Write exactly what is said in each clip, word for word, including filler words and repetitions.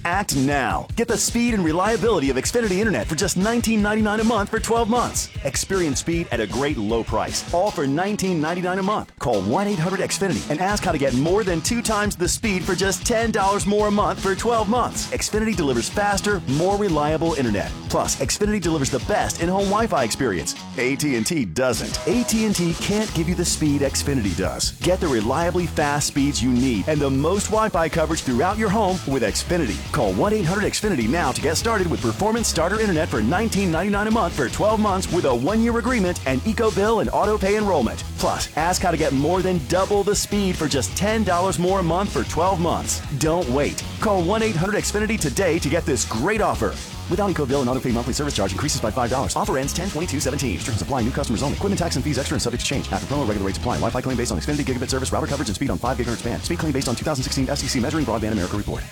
Act now. Get the speed and reliability of Xfinity Internet for just nineteen ninety-nine dollars a month for twelve months. Experience speed at a great low price, all for nineteen ninety-nine dollars a month. Call one eight hundred X Finity and ask how to get more than two times the speed for just ten dollars more a month for twelve months. Xfinity delivers faster, more reliable internet. Plus, Xfinity delivers the best in-home Wi-Fi experience. A T and T doesn't. A T and T can't give you the speed Xfinity does. Get the reliably fast speeds you need and the most Wi-Fi coverage throughout your home with Xfinity. Call one eight hundred X Finity now to get started with Performance Starter Internet for nineteen ninety-nine dollars a month for twelve months with a one-year agreement and EcoBill and auto-pay enrollment. Plus, ask how to get more than double the speed for just ten dollars more a month for twelve months. Don't wait. Call one eight hundred X Finity today to get this great offer. Without EcoBill and auto-pay monthly service charge increases by five dollars. Offer ends ten twenty-two seventeen. Restrictions apply. New customers only. Equipment tax and fees extra and subject to change. After promo, regular rates apply. Wi-Fi claim based on Xfinity gigabit service, router coverage, and speed on five gigahertz band. Speed claim based on two thousand sixteen F C C Measuring Broadband America report.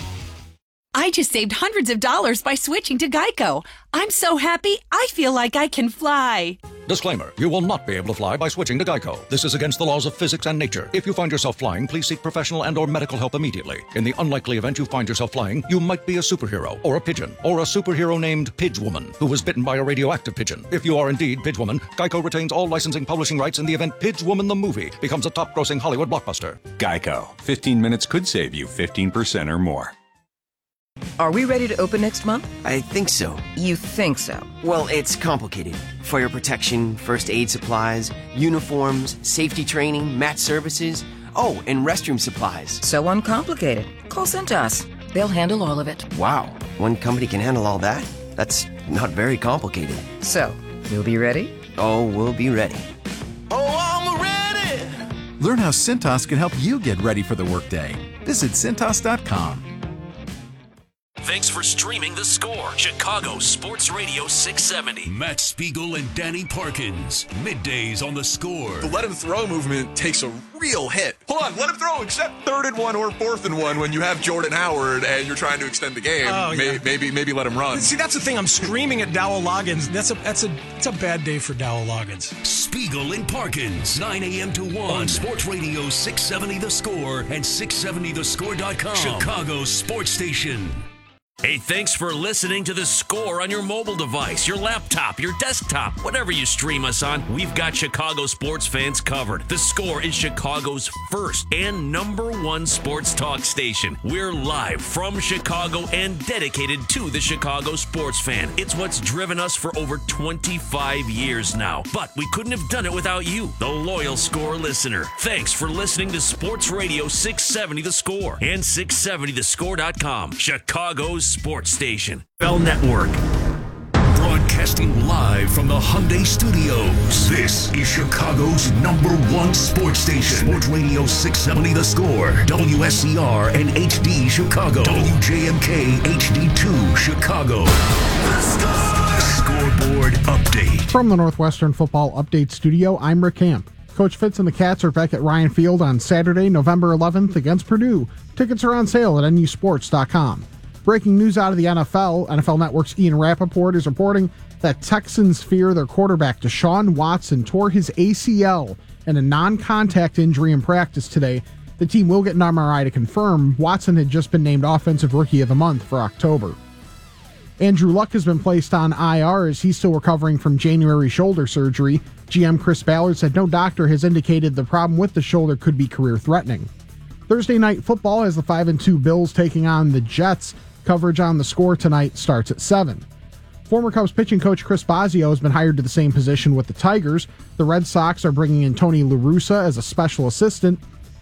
I just saved hundreds of dollars by switching to Geico. I'm so happy, I feel like I can fly. Disclaimer, you will not be able to fly by switching to Geico. This is against the laws of physics and nature. If you find yourself flying, please seek professional and or medical help immediately. In the unlikely event you find yourself flying, you might be a superhero, or a pigeon, or a superhero named Pidgewoman, who was bitten by a radioactive pigeon. If you are indeed Pidgewoman, Geico retains all licensing publishing rights in the event Pidgewoman the movie becomes a top-grossing Hollywood blockbuster. Geico. fifteen minutes could save you fifteen percent or more. Are we ready to open next month? I think so. You think so? Well, it's complicated. Fire protection, first aid supplies, uniforms, safety training, mat services. Oh, and restroom supplies. So uncomplicated. Call Cintas. They'll handle all of it. Wow. One company can handle all that? That's not very complicated. So, you'll be ready? Oh, we'll be ready. Oh, I'm ready! Learn how Cintas can help you get ready for the workday. Visit Cintas dot com. Thanks for streaming The Score, Chicago Sports Radio six seventy. Matt Spiegel and Danny Parkins. Middays on The Score. The let him throw movement takes a real hit. Hold on, let him throw except third and one or fourth and one when you have Jordan Howard and you're trying to extend the game. Oh, maybe, yeah. maybe maybe let him run. See, that's the thing. I'm screaming at Dowell Loggins. That's a that's a it's a bad day for Dowell Loggins. Spiegel and Parkins, nine a.m. to one on Sports Radio six seventy The Score and six seventy the score dot com. Chicago Sports Station. Hey, thanks for listening to The Score on your mobile device, your laptop, your desktop, whatever you stream us on. We've got Chicago sports fans covered. The Score is Chicago's first and number one sports talk station. We're live from Chicago and dedicated to the Chicago sports fan. It's what's driven us for over twenty-five years now. But we couldn't have done it without you, the loyal Score listener. Thanks for listening to Sports Radio six seventy The Score and six seventy the score dot com. Chicago's sports station. Bell Network. Broadcasting live from the Hyundai Studios. This is Chicago's number one sports station. Sports Radio six seventy The Score. W S C R and H D Chicago. W J M K H D two Chicago. The Score. Scoreboard update. From the Northwestern Football Update Studio, I'm Rick Camp. Coach Fitz and the Cats are back at Ryan Field on Saturday, November eleventh against Purdue. Tickets are on sale at N U sports dot com. Breaking news out of the N F L, N F L Network's Ian Rappaport is reporting that Texans fear their quarterback Deshaun Watson tore his A C L in a non-contact injury in practice today. The team will get an M R I to confirm. Watson had just been named Offensive Rookie of the Month for October. Andrew Luck has been placed on I R as he's still recovering from January shoulder surgery. G M Chris Ballard said no doctor has indicated the problem with the shoulder could be career-threatening. Thursday Night Football has the five and two Bills taking on the Jets. Coverage on The Score tonight starts at seven. Former Cubs pitching coach Chris Bosio has been hired to the same position with the Tigers. The Red Sox are bringing in Tony La Russa as a special assistant.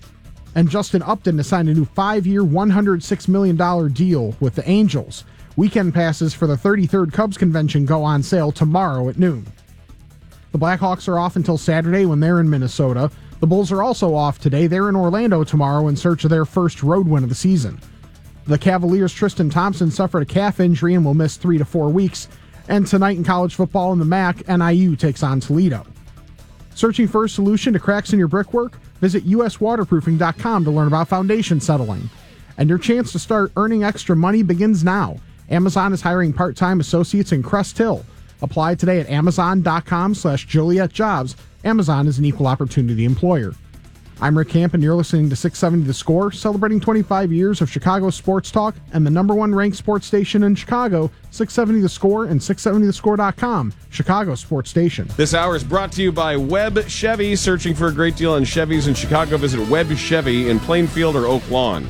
And Justin Upton has signed a new five-year, one hundred six million dollars deal with the Angels. Weekend passes for the thirty-third Cubs convention go on sale tomorrow at noon. The Blackhawks are off until Saturday when they're in Minnesota. The Bulls are also off today. They're in Orlando tomorrow in search of their first road win of the season. The Cavaliers' Tristan Thompson suffered a calf injury and will miss three to four weeks. And tonight in college football in the M A C, N I U takes on Toledo. Searching for a solution to cracks in your brickwork? Visit U S waterproofing dot com to learn about foundation settling. And your chance to start earning extra money begins now. Amazon is hiring part-time associates in Crest Hill. Apply today at amazon dot com slash Joliet Jobs. Amazon is an equal opportunity employer. I'm Rick Camp, and you're listening to six seventy The Score, celebrating twenty-five years of Chicago sports talk and the number one ranked sports station in Chicago, six seventy The Score and six seventy the score dot com, Chicago sports station. This hour is brought to you by Webb Chevy. Searching for a great deal on Chevys in Chicago? Visit Webb Chevy in Plainfield or Oak Lawn.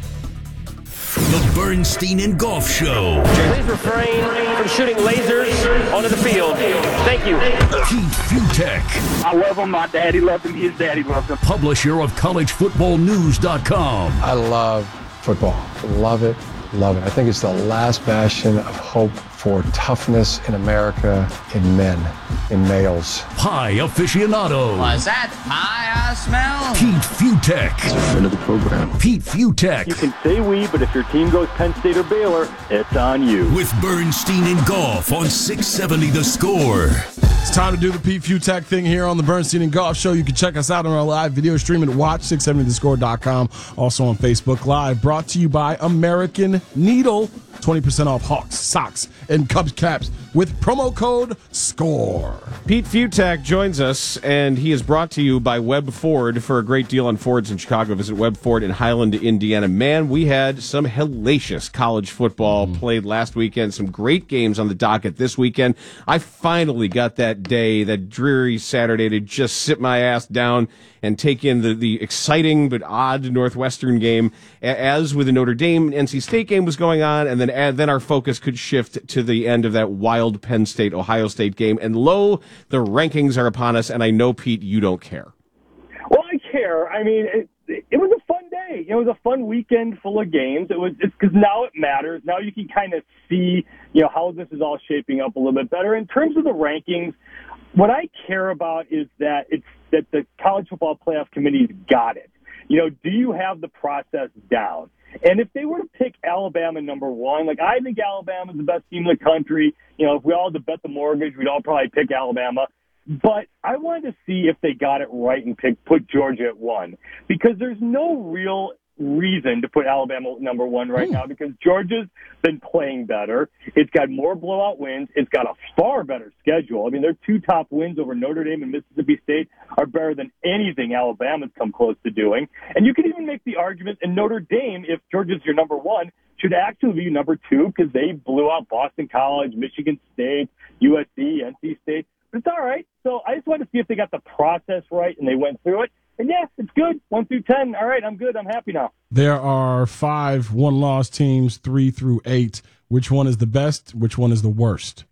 The Bernstein and Golf Show. Please refrain from shooting lasers onto the field. Thank you. Keith Futek. I love him. My daddy loved him. His daddy loved him. Publisher of college football news dot com. I love football. Love it. Love it. I think it's the last bastion of hope for toughness in America, in men, in males. Pie aficionado. Was that pie I smell? Pete Futek. He's a friend of the program. Pete Futek. You can say we, but if your team goes Penn State or Baylor, it's on you. With Bernstein and Golf on six seventy The Score. It's time to do the Pete Futek thing here on the Bernstein and Golf Show. You can check us out on our live video stream at watch six seventy the score dot com. Also on Facebook Live. Brought to you by American Needle. twenty percent off Hawks, socks, and Cubs caps with promo code SCORE. Pete Futek joins us, and he is brought to you by Webb Ford. For a great deal on Fords in Chicago, visit Webb Ford in Highland, Indiana. Man, we had some hellacious college football mm. played last weekend. Some great games on the docket this weekend. I finally got that day, that dreary Saturday, to just sit my ass down and take in the, the exciting but odd Northwestern game. As with the Notre Dame N C State game was going on, and then and then our focus could shift to the end of that wild Penn State Ohio State game. And lo, the rankings are upon us, and I know, Pete, you don't care. Well, I care. I mean, it, it was a fun day. It was a fun weekend full of games. It was it's because now it matters. Now you can kind of see, you know, how this is all shaping up a little bit better. In terms of the rankings, what I care about is that it's that the College Football Playoff Committee's got it. You know, do you have the process down? And if they were to pick Alabama number one, like I think Alabama's the best team in the country. You know, if we all had to bet the mortgage, we'd all probably pick Alabama. But I wanted to see if they got it right and pick, put Georgia at one, because there's no real reason to put Alabama number one right now, because Georgia's been playing better. It's got more blowout wins. It's got a far better schedule. I mean, their two top wins over Notre Dame and Mississippi State are better than anything Alabama's come close to doing. And you can even make the argument in Notre Dame, if Georgia's your number one, should actually be number two, because they blew out Boston College, Michigan State, U S C, N C State. But it's all right. So I just wanted to see if they got the process right and they went through it. And yes, it's good. One through ten. All right, I'm good. I'm happy now. There are five one-loss teams, three through eight. Which one is the best? Which one is the worst?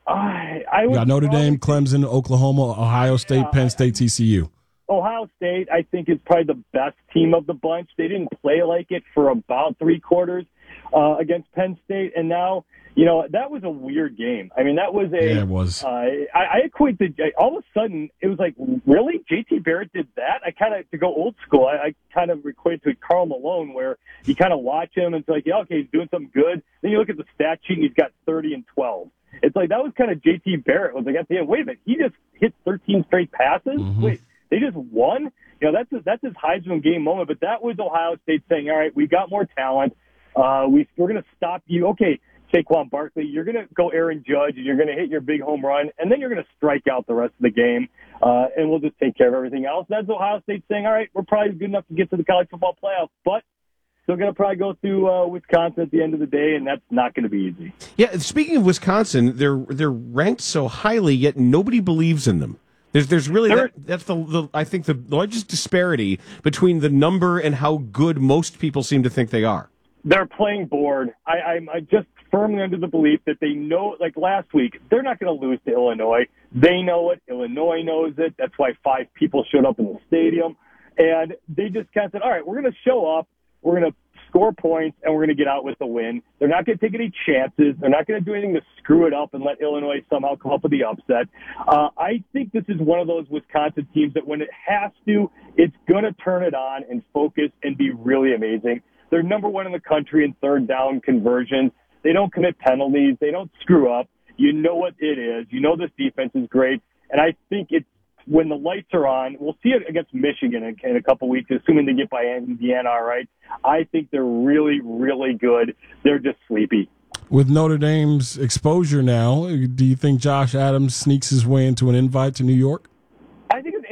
I, I you got Notre Dame, Clemson, Oklahoma, Ohio State, yeah, Penn State, T C U. Ohio State, I think, is probably the best team of the bunch. They didn't play like it for about three quarters uh, against Penn State, and now, you know, that was a weird game. I mean, that was a. Yeah, it was. Uh, I, I equate the. All of a sudden, it was like, really? J T Barrett did that? I kind of, to go old school, I, I kind of equate to Karl Malone, where you kind of watch him and it's like, yeah, okay, he's doing something good. Then you look at the stat sheet and he's got thirty and twelve. It's like, that was kind of J T Barrett. It was like, at the end, wait a minute, he just hit thirteen straight passes? Mm-hmm. Wait, they just won? You know, that's his, that's his Heisman game moment. But that was Ohio State saying, all right, we got more talent. Uh, we, we're going to stop you. Okay, Saquon Barkley, you're going to go Aaron Judge, and you're going to hit your big home run, and then you're going to strike out the rest of the game, uh, and we'll just take care of everything else. That's Ohio State saying, all right, we're probably good enough to get to the college football playoff, but still going to probably go through uh, Wisconsin at the end of the day, and that's not going to be easy. Yeah, speaking of Wisconsin, they're they're ranked so highly, yet nobody believes in them. There's there's really that, that's the, the I think the largest disparity between the number and how good most people seem to think they are. They're playing bored. I, I'm I just firmly under the belief that they know, like last week, they're not going to lose to Illinois. They know it. Illinois knows it. That's why five people showed up in the stadium. And they just kind of said, all right, we're going to show up. We're going to score points, and we're going to get out with the win. They're not going to take any chances. They're not going to do anything to screw it up and let Illinois somehow come up with the upset. Uh, I think this is one of those Wisconsin teams that when it has to, it's going to turn it on and focus and be really amazing. They're number one in the country in third down conversions. They don't commit penalties. They don't screw up. You know what it is. You know this defense is great. And I think it's when the lights are on, we'll see it against Michigan in, in a couple weeks, assuming they get by Indiana, all right? I think they're really, really good. They're just sleepy. With Notre Dame's exposure now, do you think Josh Adams sneaks his way into an invite to New York? I think it's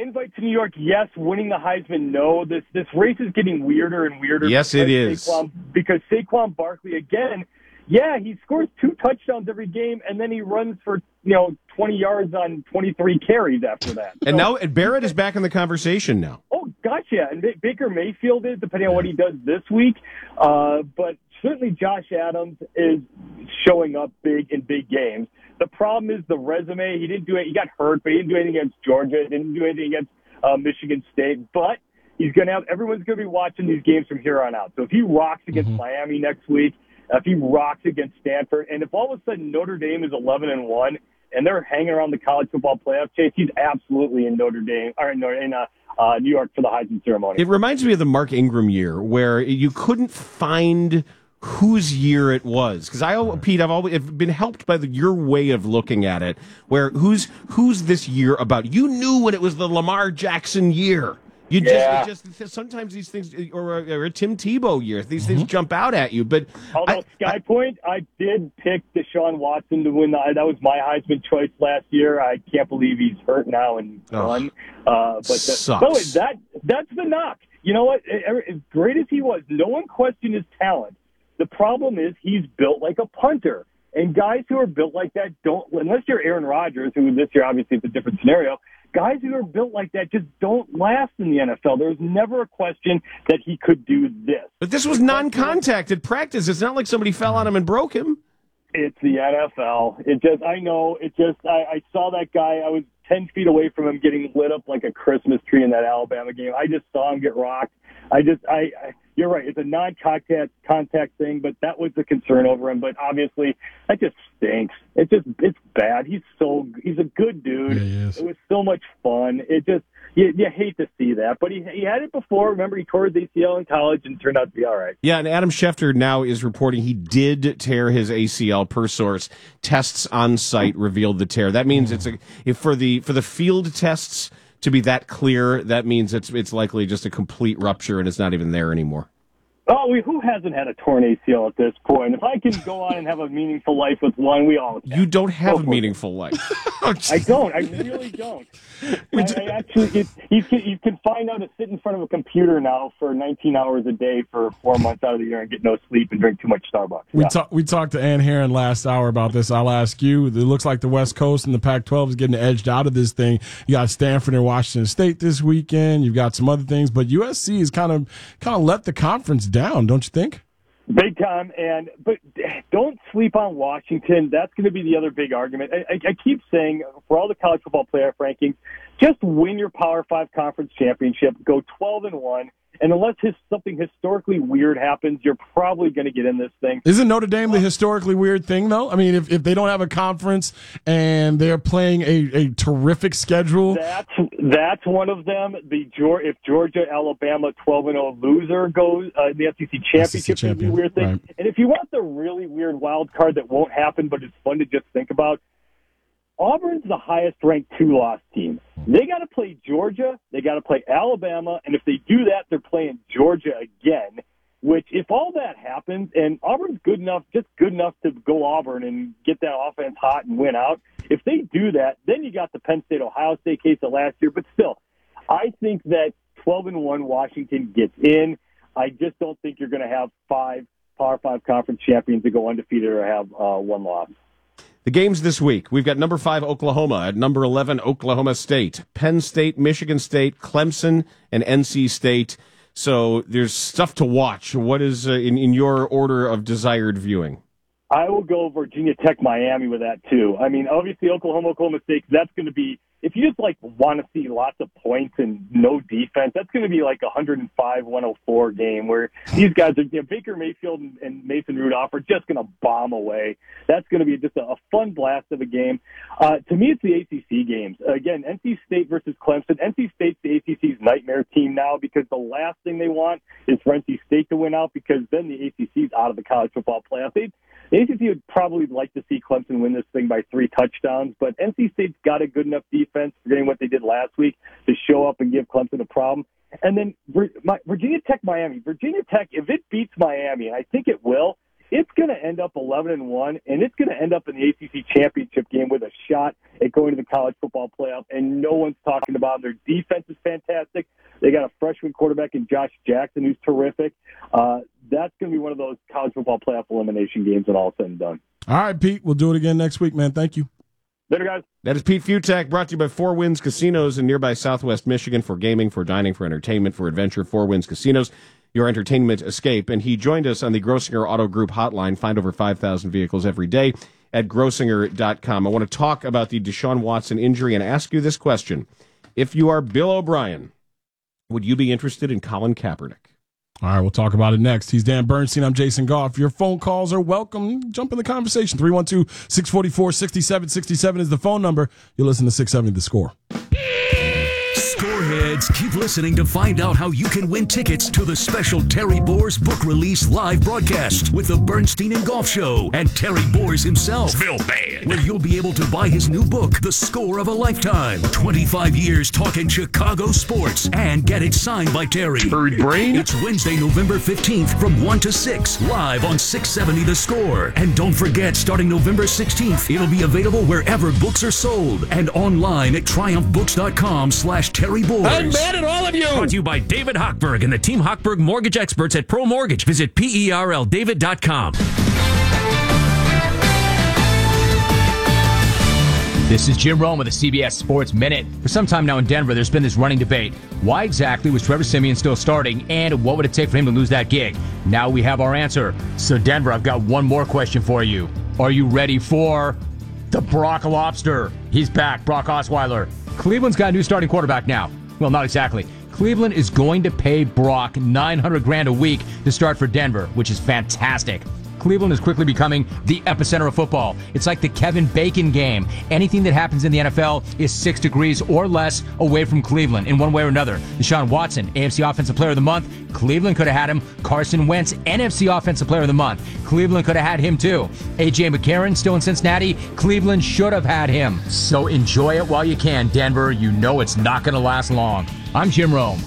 invite to New York, yes. Winning the Heisman, no. This this race is getting weirder and weirder. Yes, it is. Saquon, because Saquon Barkley, again, yeah, he scores two touchdowns every game, and then he runs for, you know, twenty yards on twenty-three carries after that. And so, now and Barrett is back in the conversation now. Oh, gotcha. And Baker Mayfield is, depending on what he does this week. Uh, but certainly Josh Adams is showing up big in big games. The problem is the resume. He didn't do it. He got hurt, but he didn't do anything against Georgia. He didn't do anything against uh, Michigan State. But he's going to have everyone's going to be watching these games from here on out. So if he rocks against mm-hmm. Miami next week, if he rocks against Stanford, and if all of a sudden Notre Dame is eleven and one and they're hanging around the college football playoff chase, he's absolutely in Notre Dame or in, in uh, uh, New York for the Heisman ceremony. It reminds me of the Mark Ingram year where you couldn't find whose year it was, because I, Pete, I've always I've been helped by the, your way of looking at it. Where who's who's this year about? You knew when it was the Lamar Jackson year. You just, yeah. it just sometimes these things, or a, or a Tim Tebow year, these mm-hmm. things jump out at you. But although I, Sky Point, I did pick Deshaun Watson to win. The, that was my Heisman choice last year. I can't believe he's hurt now and done. Oh, uh, but the, sucks. No, that that's the knock. You know what? As great as he was, no one questioned his talent. The problem is he's built like a punter. And guys who are built like that don't, unless you're Aaron Rodgers, who this year obviously it's a different scenario, guys who are built like that just don't last in the N F L. There was never a question that he could do this. But this was non-contact at practice. It's not like somebody fell on him and broke him. It's the N F L. It just, I know, it just, I, I saw that guy. I was ten feet away from him getting lit up like a Christmas tree in that Alabama game. I just saw him get rocked. I just, I, I you're right. It's a non-contact contact thing, but that was the concern over him. But obviously, that just stinks. It just, it's bad. He's so, he's a good dude. Yeah, it was so much fun. It just, you, you hate to see that. But he, he had it before. Remember, he tore his A C L in college and turned out to be all right. Yeah, and Adam Schefter now is reporting he did tear his A C L per source. Tests on site revealed the tear. That means it's a, if for the for the field tests to be that clear, that means it's it's likely just a complete rupture and it's not even there anymore. Oh, we, who hasn't had a torn A C L at this point? If I can go on and have a meaningful life with one, we all can. You don't have a meaningful life. I don't. I really don't. I, I actually, it, you, can, you can find out to sit in front of a computer now for nineteen hours a day for four months out of the year and get no sleep and drink too much Starbucks. We, yeah. ta- we talked to Ann Herron last hour about this. I'll ask you. It looks like the West Coast and the Pac twelve is getting edged out of this thing. You got Stanford and Washington State this weekend. You've got some other things, but U S C is kind of kind of let the conference down, don't you think? Big time, and but don't sleep on Washington. That's going to be the other big argument. I, I, I keep saying for all the college football playoff rankings, just win your Power Five conference championship, go twelve and one, and unless his, something historically weird happens, you're probably going to get in this thing. Isn't Notre Dame the historically weird thing, though? I mean, if, if they don't have a conference and they're playing a, a terrific schedule, that's that's one of them. The if Georgia, Alabama, twelve and zero loser goes uh, the S E C championship, is a weird thing. Right. And if you want the really weird wild card that won't happen, but it's fun to just think about, Auburn's the highest ranked two-loss team. They got to play Georgia, they got to play Alabama, and if they do that, they're playing Georgia again. Which, if all that happens, and Auburn's good enough, just good enough to go Auburn and get that offense hot and win out. If they do that, then you got the Penn State Ohio State case of last year. But still, I think that twelve and one Washington gets in. I just don't think you're going to have five Power Five conference champions to go undefeated or have uh, one loss. The games this week, we've got number five Oklahoma, at number eleven Oklahoma State, Penn State, Michigan State, Clemson, and N C State. So there's stuff to watch. What is uh, in, in your order of desired viewing? I will go Virginia Tech, Miami with that too. I mean, obviously Oklahoma, Oklahoma State, that's going to be, if you just like want to see lots of points and no defense, that's going to be like a one oh five one oh four game where these guys are, you know, Baker Mayfield and, and Mason Rudolph are just going to bomb away. That's going to be just a, a fun blast of a game. Uh, to me, it's the A C C games. Again, N C State versus Clemson. N C State's the A C C's nightmare team now because the last thing they want is for N C State to win out because then the A C C's out of the college football playoff. They The A C C would probably like to see Clemson win this thing by three touchdowns, but N C State's got a good enough defense, forgetting what they did last week, to show up and give Clemson a problem. And then Virginia Tech, Miami. Virginia Tech, if it beats Miami, and I think it will, it's going to end up eleven and one, and it's going to end up in the A C C championship game with a shot at going to the college football playoff, and no one's talking about them. Their defense is fantastic. They got a freshman quarterback in Josh Jackson who's terrific. Uh, that's going to be one of those college football playoff elimination games when all is said and done. All right, Pete, we'll do it again next week, man. Thank you. Later, guys. That is Pete Futak, brought to you by Four Winds Casinos in nearby Southwest Michigan for gaming, for dining, for entertainment, for adventure. Four Winds Casinos, your entertainment escape. And he joined us on the Grossinger Auto Group hotline. Find over five thousand vehicles every day at grossinger dot com. I want to talk about the Deshaun Watson injury and ask you this question. If you are Bill O'Brien, would you be interested in Colin Kaepernick? All right, we'll talk about it next. He's Dan Bernstein. I'm Jason Goff. Your phone calls are welcome. Jump in the conversation. three one two, six four four, six seven six seven is the phone number. You'll listen to six seventy The Score. Scoreheads, keep listening to find out how you can win tickets to the special Terry Boers book release live broadcast with the Bernstein and Golf Show and Terry Boers himself. Phil Bad. Where you'll be able to buy his new book, The Score of a Lifetime. twenty-five years talking Chicago sports, and get it signed by Terry. Bird Brain. It's Wednesday, November fifteenth from one to six, live on six seventy The Score. And don't forget, starting November sixteenth, it'll be available wherever books are sold and online at triumph books dot com slash Terry Boers. I'm mad at all of you. Brought to you by David Hochberg and the Team Hochberg Mortgage Experts at Pro Mortgage. Visit P E R L David dot com. This is Jim Rome with the C B S Sports Minute. For some time now in Denver, there's been this running debate. Why exactly was Trevor Siemian still starting, and what would it take for him to lose that gig? Now we have our answer. So, Denver, I've got one more question for you. Are you ready for the Brock Lobster? He's back, Brock Osweiler. Cleveland's got a new starting quarterback now. Well, not exactly. Cleveland is going to pay Brock nine hundred grand a week to start for Denver, which is fantastic. Cleveland is quickly becoming the epicenter of football. It's like the Kevin Bacon game. Anything that happens in the N F L is six degrees or less away from Cleveland in one way or another. Deshaun Watson, A F C Offensive Player of the Month. Cleveland could have had him. Carson Wentz, N F C Offensive Player of the Month. Cleveland could have had him too. A J McCarron, still in Cincinnati. Cleveland should have had him. So enjoy it while you can, Denver. You know it's not going to last long. I'm Jim Rome.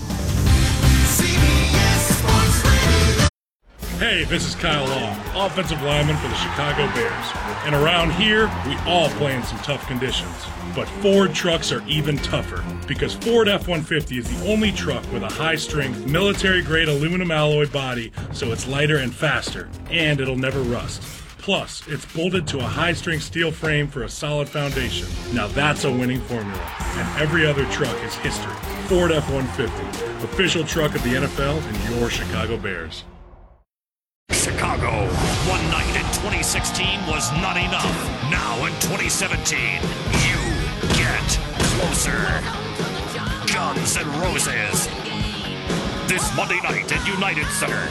Hey, this is Kyle Long, offensive lineman for the Chicago Bears. And around here, we all play in some tough conditions. But Ford trucks are even tougher, because Ford F one fifty is the only truck with a high-strength, military-grade aluminum alloy body, so it's lighter and faster, and it'll never rust. Plus, it's bolted to a high-strength steel frame for a solid foundation. Now that's a winning formula, and every other truck is history. Ford F one fifty, official truck of the N F L and your Chicago Bears. Chicago, one night in twenty sixteen was not enough. Now in twenty seventeen, you get closer. Guns N' Roses. This Monday night at United Center.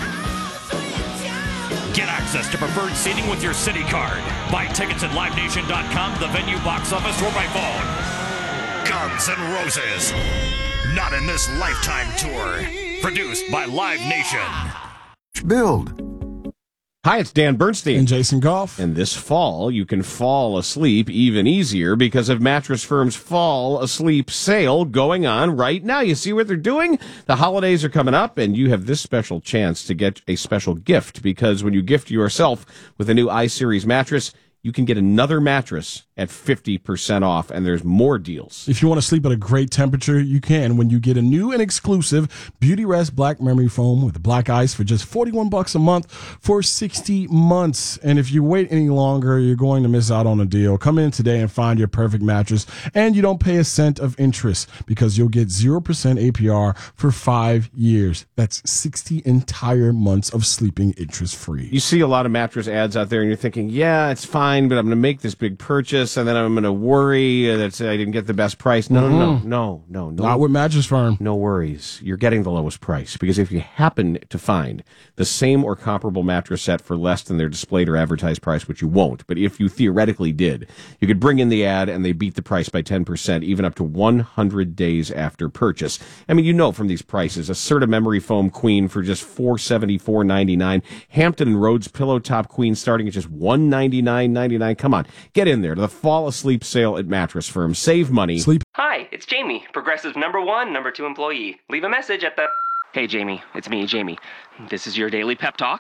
Get access to preferred seating with your City card. Buy tickets at live nation dot com, the venue, box office, or by phone. Guns N' Roses. Not in this lifetime tour. Produced by Live Nation. Build. Hi, it's Dan Bernstein. And Jason Goff. And this fall, you can fall asleep even easier because of Mattress Firm's Fall Asleep Sale going on right now. You see what they're doing? The holidays are coming up, and you have this special chance to get a special gift, because when you gift yourself with a new iSeries mattress, you can get another mattress at fifty percent off, and there's more deals. If you want to sleep at a great temperature, you can when you get a new and exclusive Beauty Rest Black Memory Foam with black ice for just forty-one bucks a month for sixty months. And if you wait any longer, you're going to miss out on a deal. Come in today and find your perfect mattress, and you don't pay a cent of interest because you'll get zero percent A P R for five years. That's sixty entire months of sleeping interest-free. You see a lot of mattress ads out there, and you're thinking, yeah, it's fine, but I'm going to make this big purchase, and then I'm going to worry that I didn't get the best price. No, mm-hmm. no, no, no, no. Not with Mattress Firm. No worries. You're getting the lowest price, because if you happen to find the same or comparable mattress set for less than their displayed or advertised price, which you won't, but if you theoretically did, you could bring in the ad, and they beat the price by ten percent, even up to one hundred days after purchase. I mean, you know from these prices, a Serta Memory Foam Queen for just four hundred seventy-four dollars and ninety-nine cents, Hampton and Rhodes Pillow Top Queen starting at just one hundred ninety-nine dollars and ninety-nine cents. Come on, get in there to the Fall Asleep Sale at Mattress Firm. Save money. Sleep. Hi, it's Jamie, Progressive number one, number two employee. Leave a message at the... Hey, Jamie, it's me, Jamie. This is your daily pep talk.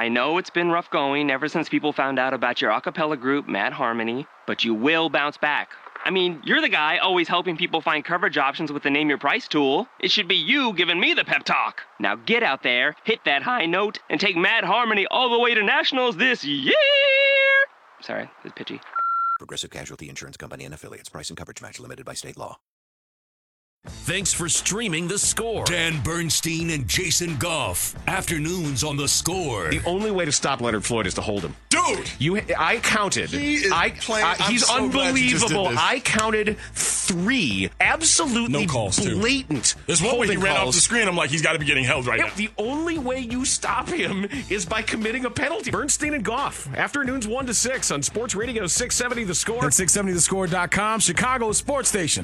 I know it's been rough going ever since people found out about your a cappella group, Mad Harmony, but you will bounce back. I mean, you're the guy always helping people find coverage options with the Name Your Price tool. It should be you giving me the pep talk. Now get out there, hit that high note, and take Mad Harmony all the way to nationals this year. Sorry, it's pitchy. Progressive Casualty Insurance Company and Affiliates. Price and coverage match limited by state law. Thanks for streaming The Score. Dan Bernstein and Jason Goff. Afternoons on The Score. The only way to stop Leonard Floyd is to hold him. Dude! You, I counted. He is I, playing. uh, he's I'm so glad you just did unbelievable. this. I counted three absolutely No calls, too. blatant. There's one way he holding ran off calls. the screen. I'm like, he's got to be getting held right Yeah, now. the only way you stop him is by committing a penalty. Bernstein and Goff. Afternoons one to six on Sports Radio six seventy The Score. And six seventy the score dot com, Chicago's sports station.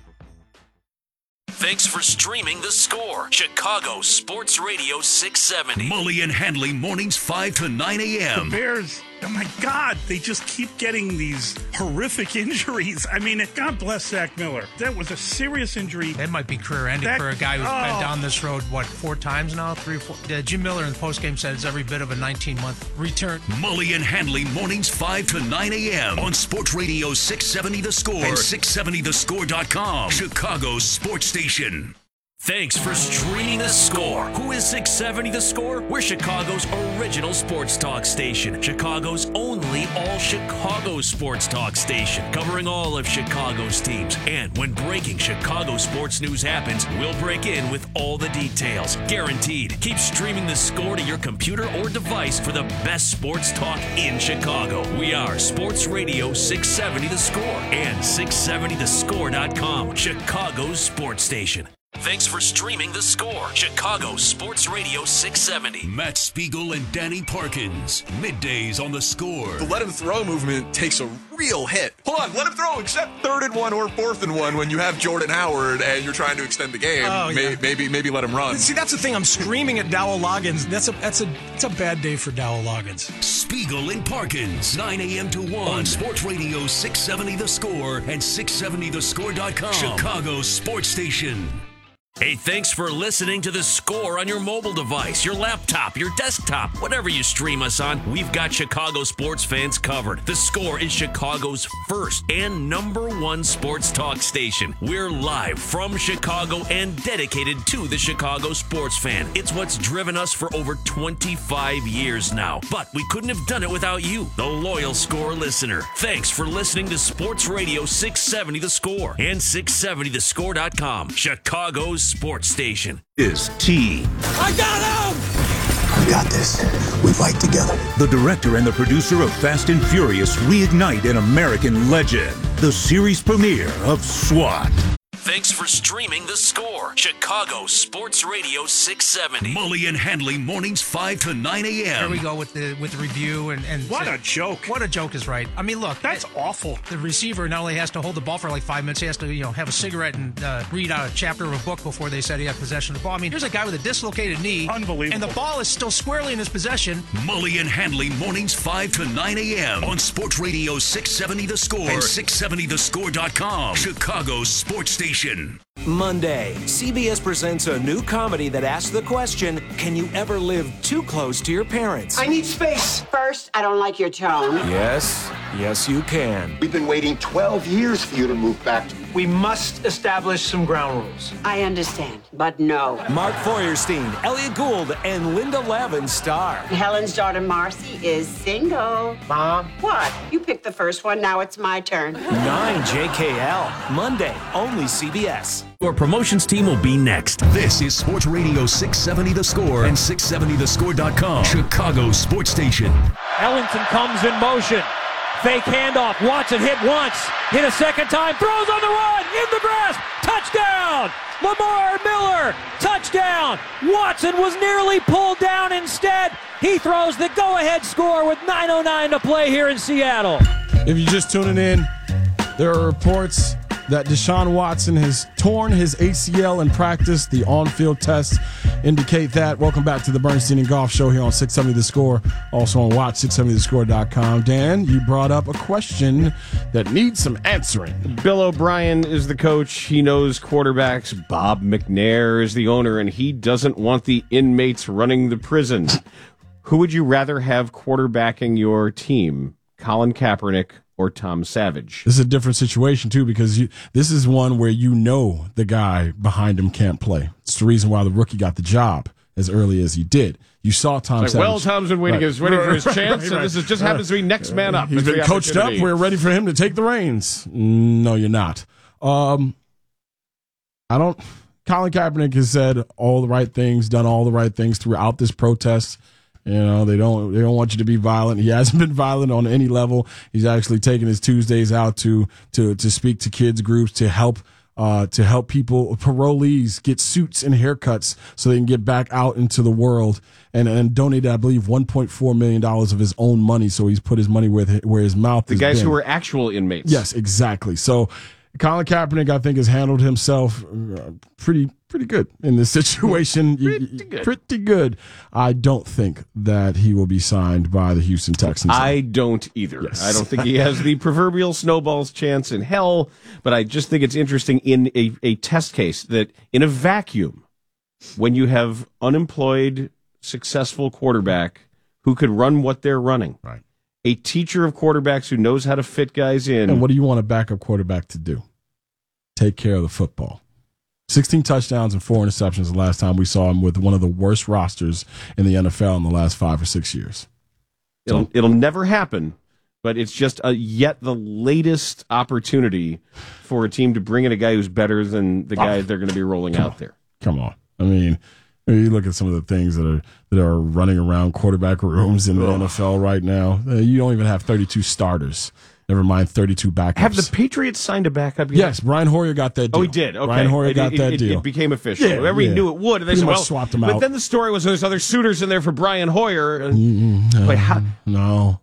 Thanks for streaming The Score. Chicago Sports Radio six seventy. Mully and Handley mornings five to nine a.m. The Bears, oh my God, they just keep getting these horrific injuries. I mean, God bless Zach Miller. That was a serious injury. That might be career-ending That- for a guy who's oh. been down this road, what, four times now? Three, four? Uh, Jim Miller in the postgame said it's every bit of a nineteen-month return. Mully and Handley mornings five to nine a.m. on Sports Radio six seventy The Score and six seventy the score dot com. Chicago's sports station. Thanks for streaming The Score. Who is six seventy The Score? We're Chicago's original sports talk station. Chicago's only all-Chicago sports talk station. Covering all of Chicago's teams. And when breaking Chicago sports news happens, we'll break in with all the details. Guaranteed. Keep streaming The Score to your computer or device for the best sports talk in Chicago. We are Sports Radio six seventy The Score and six seventy the score dot com. Chicago's sports station. Thanks for streaming The Score. Chicago Sports Radio six seventy. Matt Spiegel and Danny Parkins. Middays on The Score. The let him throw movement takes a real hit. Hold on, let him throw except third and one or fourth and one when you have Jordan Howard and you're trying to extend the game. Oh, May- yeah. Maybe maybe let him run. See, that's the thing. I'm screaming at Dowell Loggins. That's a that's a it's a bad day for Dowell Loggins. Spiegel and Parkins. nine a.m. to one. On Sports Radio six seventy The Score and six seventy the score dot com. Chicago's sports station. Hey, thanks for listening to The Score on your mobile device, your laptop, your desktop, whatever you stream us on. We've got Chicago sports fans covered. The Score is Chicago's first and number one sports talk station. We're live from Chicago and dedicated to the Chicago sports fan. It's what's driven us for over twenty-five years now. But we couldn't have done it without you, the loyal Score listener. Thanks for listening to Sports Radio six seventy The Score and six seventy the score dot com. Chicago's sports station. Is T. I got him! We got this. We fight together. The director and the producer of Fast and Furious reignite an American legend. The series premiere of SWAT. Thanks for streaming The Score. Chicago Sports Radio six seventy. Mully and Handley mornings five to nine a.m. Here we go with the with the review and, and What a joke. What a joke is right. I mean, look, That's it- awful. the receiver not only has to hold the ball for like five minutes, he has to, you know, have a cigarette and uh, read out a chapter of a book before they said he had possession of the ball. I mean, here's a guy with a dislocated knee. Unbelievable. And the ball is still squarely in his possession. Mully and Handley mornings five to nine a.m. on Sports Radio six seventy The Score and six seventy the score dot com. Chicago's sports station. Monday, C B S presents a new comedy that asks the question, can you ever live too close to your parents? I need space. First, I don't like your tone. Yes, yes you can. We've been waiting twelve years for you to move back. We must establish some ground rules. I understand, but no. Mark Feuerstein, Elliot Gould, and Linda Lavin star. Helen's daughter Marcy is single. Mom? What? You picked the first one, now it's my turn. nine J K L, Monday, only C B S. Your promotions team will be next. This is Sports Radio six seventy The Score and six seventy the score dot com. Chicago's sports station. Ellington comes in motion. Fake handoff. Watson hit once. Hit a second time. Throws on the run. In the grass. Touchdown. Lamar Miller. Touchdown. Watson was nearly pulled down instead. He throws the go-ahead score with nine oh nine to play here in Seattle. If you're just tuning in, there are reports that Deshaun Watson has torn his A C L in practice. The on-field tests indicate that. Welcome back to the Bernstein and Golf Show here on six seventy The Score, also on watch six seventy the score dot com. Dan, you brought up a question that needs some answering. Bill O'Brien is the coach. He knows quarterbacks. Bob McNair is the owner, and he doesn't want the inmates running the prison. Who would you rather have quarterbacking your team, Colin Kaepernick or Tom Savage? This is a different situation, too, because you, this is one where you know the guy behind him can't play. It's the reason why the rookie got the job as early as he did. You saw Tom like, Savage. Well, Tom's been waiting, right. his, waiting for his right, chance, right, and right. this is just happens to be next man up. He's been coached up. We're ready for him to take the reins. No, you're not. Um, I don't. Colin Kaepernick has said all the right things, done all the right things throughout this protest. You know, they don't they don't want you to be violent. He hasn't been violent on any level. He's actually taken his Tuesdays out to to to speak to kids groups, to help uh to help people, parolees, get suits and haircuts so they can get back out into the world, and and donated, I believe, one point four million dollars of his own money. So he's put his money where where his mouth the is. The guys been. who were actual inmates. Yes, exactly. So Colin Kaepernick, I think, has handled himself uh, pretty pretty good in this situation. Pretty good. Pretty good. I don't think that he will be signed by the Houston Texans. I don't either. Yes. I don't think he has the proverbial snowball's chance in hell, but I just think it's interesting in a, a test case that in a vacuum, when you have unemployed, successful quarterback who could run what they're running, right? A teacher of quarterbacks who knows how to fit guys in. And what do you want a backup quarterback to do? Take care of the football. sixteen touchdowns and four interceptions the last time we saw him with one of the worst rosters in the N F L in the last five or six years. It'll, it'll never happen, but it's just a, yet the latest opportunity for a team to bring in a guy who's better than the guy oh. they're going to be rolling Come out on. there. Come on. I mean, you look at some of the things that are that are running around quarterback rooms in the oh. N F L right now. You don't even have thirty-two starters. Never mind thirty-two backups. Have the Patriots signed a backup yet? Yes, Brian Hoyer got that deal. Oh, he did? Okay. Brian Hoyer it, got it, that it, deal. It became official. Yeah, Everybody yeah. knew it would. And they Pretty said, much well, swapped him but out. then the story was there's other suitors in there for Brian Hoyer. Mm-hmm. Wait, how? No.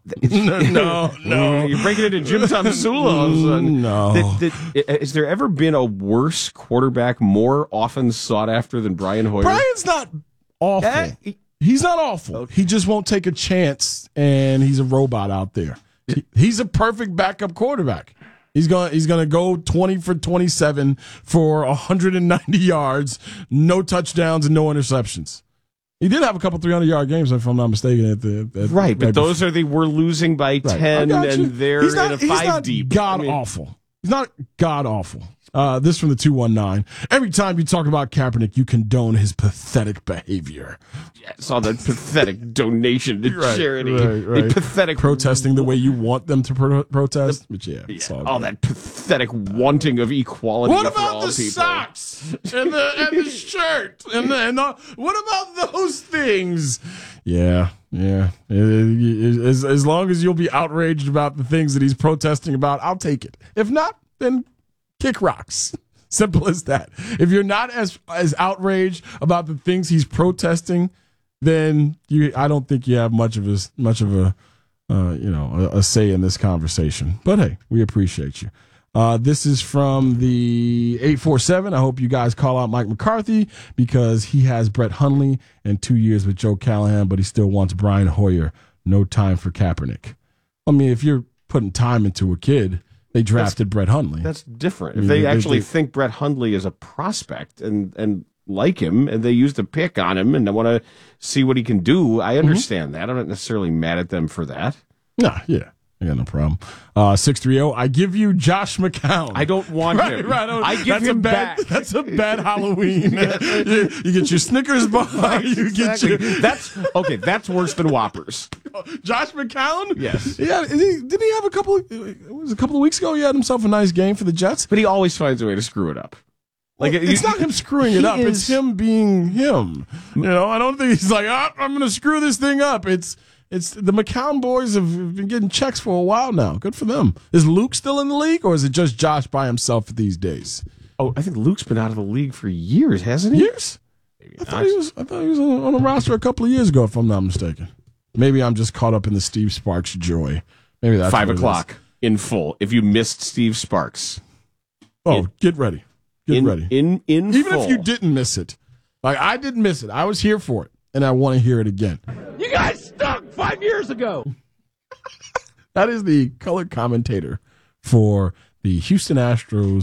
no, no. You're breaking it into Jim Tomsula all of a sudden. No. That, that, has there ever been a worse quarterback more often sought after than Brian Hoyer? Brian's not awful. Eh, he, he's not awful. Okay. He just won't take a chance, and he's a robot out there. He, he's a perfect backup quarterback. He's going he's going to go twenty for twenty-seven for one hundred ninety yards, no touchdowns and no interceptions. He did have a couple three hundred-yard games, if I'm not mistaken. At the at, right, but right those before. are the we're losing by Right. ten, and they're he's not, in a he's five not deep. God I mean, awful. He's not God awful. Uh, this from the two one nine. Every time you talk about Kaepernick, you condone his pathetic behavior. Yeah, I saw that pathetic donation to Right, charity. right, right. The pathetic Protesting the way you want them to pro- protest. But yeah, yeah, it's all all good. that pathetic wanting of equality. What for about all the people. socks and the and the shirt and the, and the, what about those things? Yeah, yeah. It- it- it- as as long as you'll be outraged about the things that he's protesting about, I'll take it. If not, then kick rocks. Simple as that. If you're not as as outraged about the things he's protesting, then you I don't think you have much of a much of a uh, you know a, a say in this conversation. But hey, we appreciate you. Uh, this is from the eight four seven. I hope you guys call out Mike McCarthy because he has Brett Hundley and two years with Joe Callahan, but he still wants Brian Hoyer. No time for Kaepernick. I mean, if you're putting time into a kid, they drafted that's, Brett Hundley. That's different. I If mean, they, they actually they, think Brett Hundley is a prospect and, and like him, and they used a pick on him and I want to see what he can do, I understand mm-hmm. that. I'm not necessarily mad at them for that. Nah, yeah. I got no problem. Uh, six three zero, I give you Josh McCown. I don't want right, him. Right, I give that's him a bad, back. That's a bad Halloween. you, you get your Snickers bar. Right, you exactly. get your... That's, okay, that's worse than Whoppers. Josh McCown? Yes. Yeah, didn't he have a couple of, it was a couple of weeks ago, he had himself a nice game for the Jets? But he always finds a way to screw it up. Like well, it's you, not him screwing it up. is, It's him being him. You know, I don't think he's like, oh, I'm going to screw this thing up. It's it's the McCown boys have been getting checks for a while now. Good for them. Is Luke still in the league, or is it just Josh by himself these days? Oh, I think Luke's been out of the league for years, hasn't he? Years? Maybe I thought he was. I thought he was on, on a roster a couple of years ago, if I'm not mistaken. Maybe I'm just caught up in the Steve Sparks joy. Maybe that's five what it o'clock is. in full. If you missed Steve Sparks, oh, in, get ready. Get in, ready. In in even full. if you didn't miss it, like I didn't miss it, I was here for it, and I want to hear it again. You guys stunk five years ago. That is the color commentator for the Houston Astros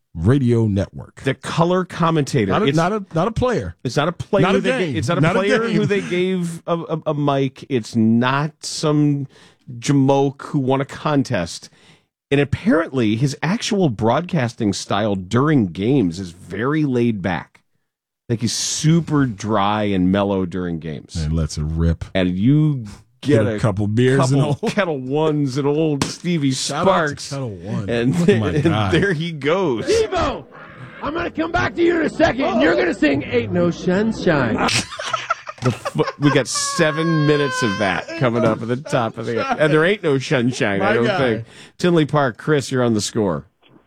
Radio Network. The color commentator. Not a, it's not a, not a player. It's not a player. Not a they game. Gave, it's not a Not a player game. who they gave a, a, a mic. It's not some jamoke who won a contest. And apparently, his actual broadcasting style during games is very laid back. Like he's super dry and mellow during games. And lets it rip. And you get, Get a a couple beers couple and old- Kettle Ones and old Stevie Shout out to Sparks. Kettle One. And, Oh my and God. there he goes. Devo, I'm going to come back to you in a second, and you're going to sing Ain't No Sunshine. The fo- we got seven minutes of that coming up at the top of the and there ain't no sunshine. My I don't guy. think. Tinley Park, Chris, you're on the score.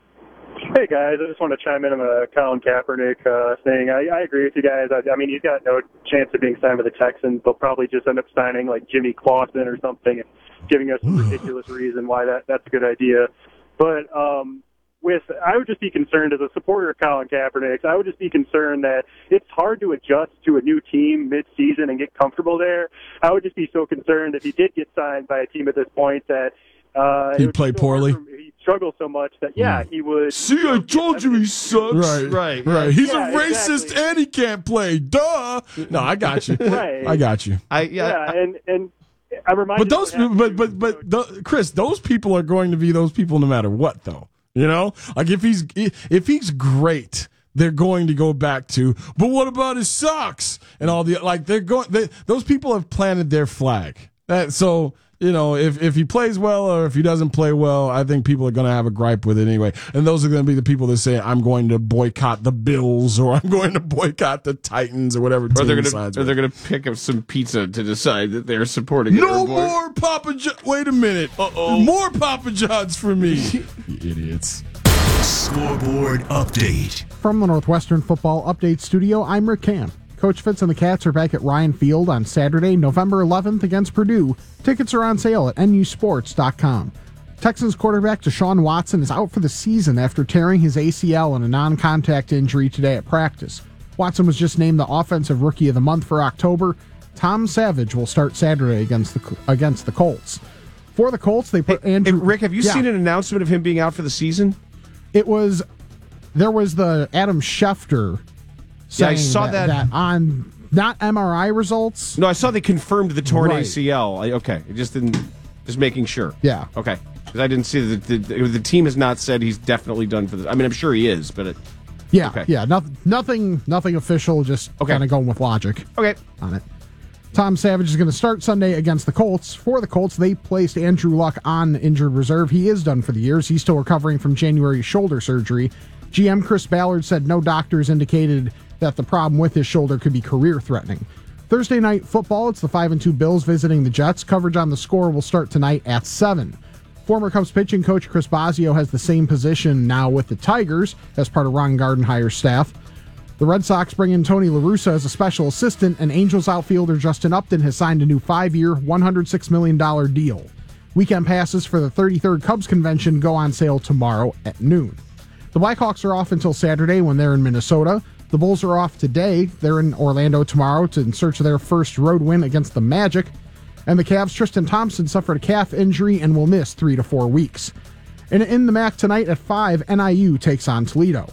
Hey guys, I just want to chime in on the Colin Kaepernick uh, thing. I, I agree with you guys. I, I mean, he's got no chance of being signed with the Texans. They'll probably just end up signing like Jimmy Clausen or something and giving us a ridiculous reason why that that's a good idea. But um, with, I would just be concerned as a supporter of Colin Kaepernick. I would just be concerned that it's hard to adjust to a new team mid-season and get comfortable there. I would just be so concerned if he did get signed by a team at this point that uh, He'd play poorly. He'd struggle so much that yeah, he would. See, I told you he sucks. Right. right, right. He's Yeah, a racist exactly. and he can't play. Duh. No, I got you. Right. I got you. I yeah, and and I remind But those, but but but the, Chris, those people are going to be those people no matter what, though. You know, like if he's if he's great, they're going to go back to. But what about his socks and all the like? They're going. They, those people have planted their flag. That so. You know, if, if he plays well or if he doesn't play well, I think people are going to have a gripe with it anyway. And those are going to be the people that say, I'm going to boycott the Bills or I'm going to boycott the Titans or whatever Or team they're decides. gonna or they're gonna pick up some pizza to decide that they're supporting it. No or boy- more Papa John. Wait a minute. Uh-oh. More Papa John's for me. You idiots. Scoreboard update. From the Northwestern Football Update Studio, I'm Rick Camp. Coach Fitz and the Cats are back at Ryan Field on Saturday, November eleventh against Purdue. Tickets are on sale at N U sports dot com. Texans quarterback Deshaun Watson is out for the season after tearing his A C L in a non-contact injury today at practice. Watson was just named the Offensive Rookie of the Month for October. Tom Savage will start Saturday against the against the Colts. For the Colts, they put Hey, Andrew... Rick, have you Yeah. seen an announcement of him being out for the season? It was... There was the Adam Schefter Yeah, I saying saw that, that- that on... Not M R I results. No, I saw they confirmed the torn Right. A C L. I, okay, it just didn't. Just making sure. Yeah. Okay, because I didn't see that the, the, the team has not said he's definitely done for this. I mean, I'm sure he is, but it, Yeah, okay. yeah, no, nothing, nothing official. Just Okay. kind of going with logic. Okay, on it. Tom Savage is going to start Sunday against the Colts. For the Colts, they placed Andrew Luck on injured reserve. He is done for the year. He's still recovering from January shoulder surgery. G M Chris Ballard said no doctors indicated that the problem with his shoulder could be career-threatening. Thursday night football, it's the five and two Bills visiting the Jets. Coverage on the Score will start tonight at seven. Former Cubs pitching coach Chris Bosio has the same position now with the Tigers as part of Ron Gardenhire's staff. The Red Sox bring in Tony La Russa as a special assistant, and Angels outfielder Justin Upton has signed a new five-year, one hundred six million dollars deal. Weekend passes for the thirty-third Cubs convention go on sale tomorrow at noon. The Blackhawks are off until Saturday when they're in Minnesota. The Bulls are off today. They're in Orlando tomorrow to in search of their first road win against the Magic. And the Cavs' Tristan Thompson suffered a calf injury and will miss three to four weeks. And in the M A C tonight at five, N I U takes on Toledo.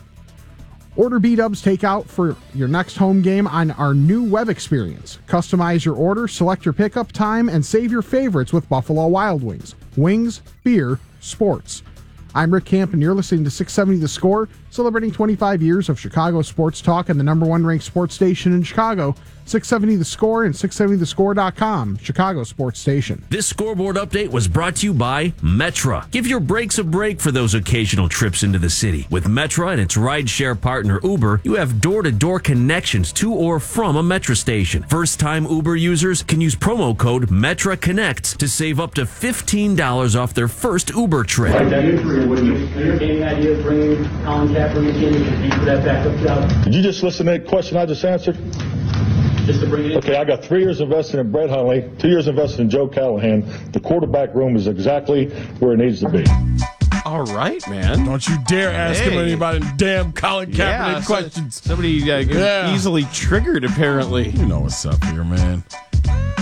Order B-Dubs takeout for your next home game on our new web experience. Customize your order, select your pickup time, and save your favorites with Buffalo Wild Wings. Wings, beer, sports. I'm Rick Camp, and you're listening to six seventy The Score, celebrating twenty-five years of Chicago sports talk and the number one ranked sports station in Chicago. six seventy The Score and six seventy the score dot com, Chicago sports station. This scoreboard update was brought to you by Metra. Give your brakes a break for those occasional trips into the city. With Metra and its rideshare partner Uber, you have door-to-door connections to or from a Metra station. First-time Uber users can use promo code METRAConnects to save up to fifteen dollars off their first Uber trip. Would you entertain the idea of bringing Colin Kaepernick in to compete for that backup job? Did you just listen to that question I just answered? Just to bring it in? Okay, I got three years invested in Brett Hundley, two years invested in Joe Callahan. The quarterback room is exactly where it needs to be. All right, man. Don't you dare ask him Hey. anybody damn Colin Kaepernick Yeah, so- questions. Somebody uh, Yeah. easily triggered, apparently. You know what's up here, man.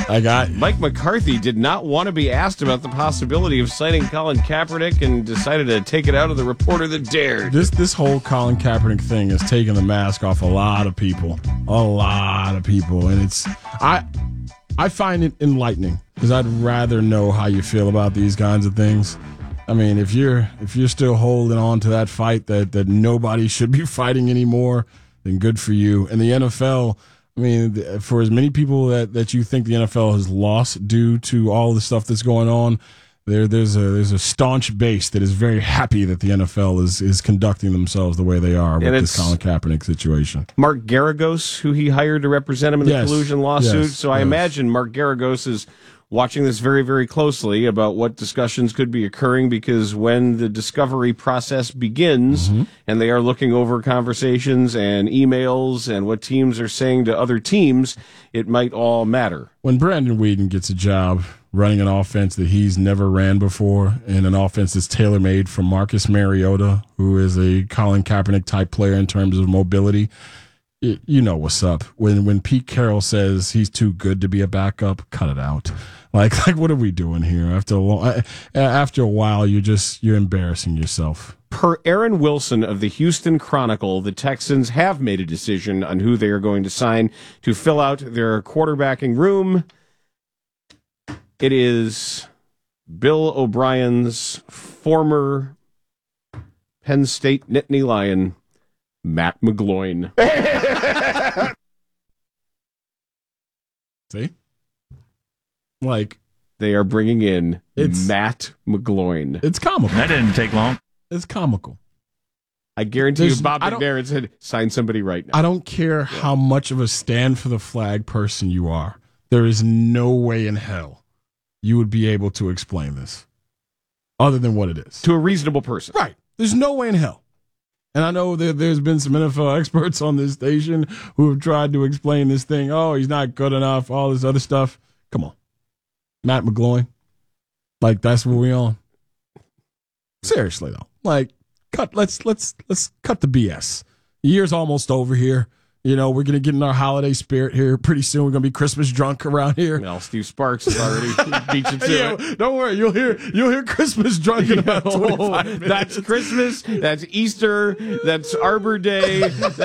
I got Mike McCarthy did not want to be asked about the possibility of signing Colin Kaepernick and decided to take it out of the reporter that dared. This this whole Colin Kaepernick thing is taking the mask off a lot of people, a lot of people, and it's I I find it enlightening because I'd rather know how you feel about these kinds of things. I mean, if you're if you're still holding on to that fight that that nobody should be fighting anymore, then good for you. And the N F L. I mean, for as many people that, that you think the N F L has lost due to all the stuff that's going on, there there's a there's a staunch base that is very happy that the N F L is is conducting themselves the way they are with this Colin Kaepernick situation. Mark Garagos, who he hired to represent him in the Yes. collusion lawsuit. Yes. So I Yes. imagine Mark Garagos is watching this very, very closely about what discussions could be occurring, because when the discovery process begins Mm-hmm. and they are looking over conversations and emails and what teams are saying to other teams, it might all matter. When Brandon Whedon gets a job running an offense that he's never ran before, and an offense that's tailor-made for Marcus Mariota, who is a Colin Kaepernick type player in terms of mobility, it, you know what's up. When when Pete Carroll says he's too good to be a backup, cut it out. Like like what are we doing here? After a long, after a while, you're just you're embarrassing yourself. Per Aaron Wilson of the Houston Chronicle, the Texans have made a decision on who they are going to sign to fill out their quarterbacking room. It is Bill O'Brien's former Penn State Nittany Lion, Matt McGloin. See? Like, they are bringing in It's- Matt McGloin. It's comical. That didn't take long. It's comical. I guarantee There's- you, Bob I don't- McNair said, sign somebody right now. I don't care how much of a stand for the flag person you are. There is no way in hell you would be able to explain this other than what it is. To a reasonable person. Right. There's no way in hell. And I know that there's been some N F L experts on this station who have tried to explain this thing. Oh, he's not good enough, all this other stuff. Come on. Matt McGloin. Like, that's what we on. Seriously, though. Like, cut. Let's let's let's cut the B S. The year's almost over here. You know, we're gonna get in our holiday spirit here pretty soon. We're gonna be Christmas drunk around here. Well, Steve Sparks has already beat you to Yeah, it. don't worry, you'll hear you'll hear Christmas drunk in about twenty-five minutes. That's Christmas. That's Easter. That's Arbor Day.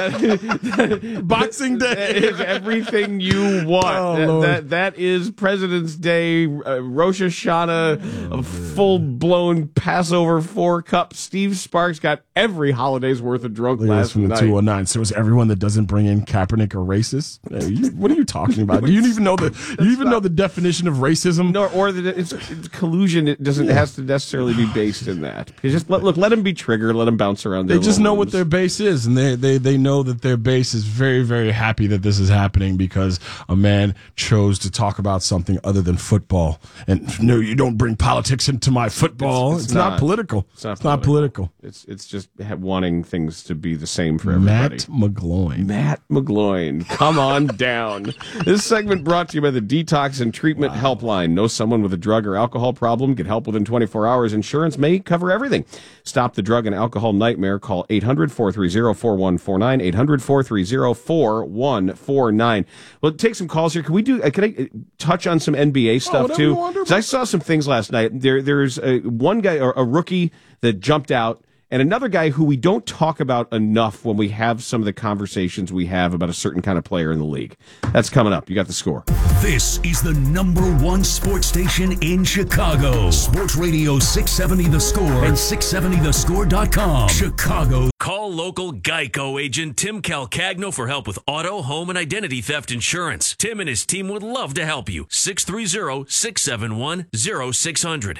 That, Boxing Day. That is everything you want. Oh, that, Lord. that that is President's Day, uh, Rosh Hashanah, Oh, a full blown Passover four cup. Steve Sparks got every holiday's worth of drunk Look at this last from the night. two oh nine. So is everyone that doesn't bring in Kaepernick a racist? Hey, you- what are you talking about? Do you even know the do you even know the definition of racism? No, or that it's, it's collusion. It doesn't Yeah. has to necessarily be based in that. Because just let, look, let them be triggered. Let them bounce around. They their just little know what rooms. their base is, and they, they, they know that their base is very, very happy that this is happening because a man chose to talk about something other than football. And no, you don't bring politics into my football. It's, not, political. It's not It's not political. It's it's just ha- wanting things to be the same for everybody. Matt McGloin. Matt McGloin, come on down. This segment brought to you by the Detox and Treatment Helpline. Know someone with a drug or alcohol problem? Get help within twenty-four hours. Insurance may cover everything. Stop the drug and alcohol nightmare. Call eight hundred, four three zero, four one four nine, eight hundred, four three zero, four one four nine. Well, take some calls here. Can we do, uh, can I uh, touch on some N B A stuff whatever too? you want to do. 'Cause I saw some things last night. There, there's a, one guy, or a rookie that jumped out, and another guy who we don't talk about enough when we have some of the conversations we have about a certain kind of player in the league. That's coming up. You got the score. This is the number one sports station in Chicago. Sports Radio six seventy The Score and six seventy the score dot com. Chicago. Call local Geico agent Tim Calcagno for help with auto, home, and identity theft insurance. Tim and his team would love to help you. six three zero, six seven one, zero six zero zero.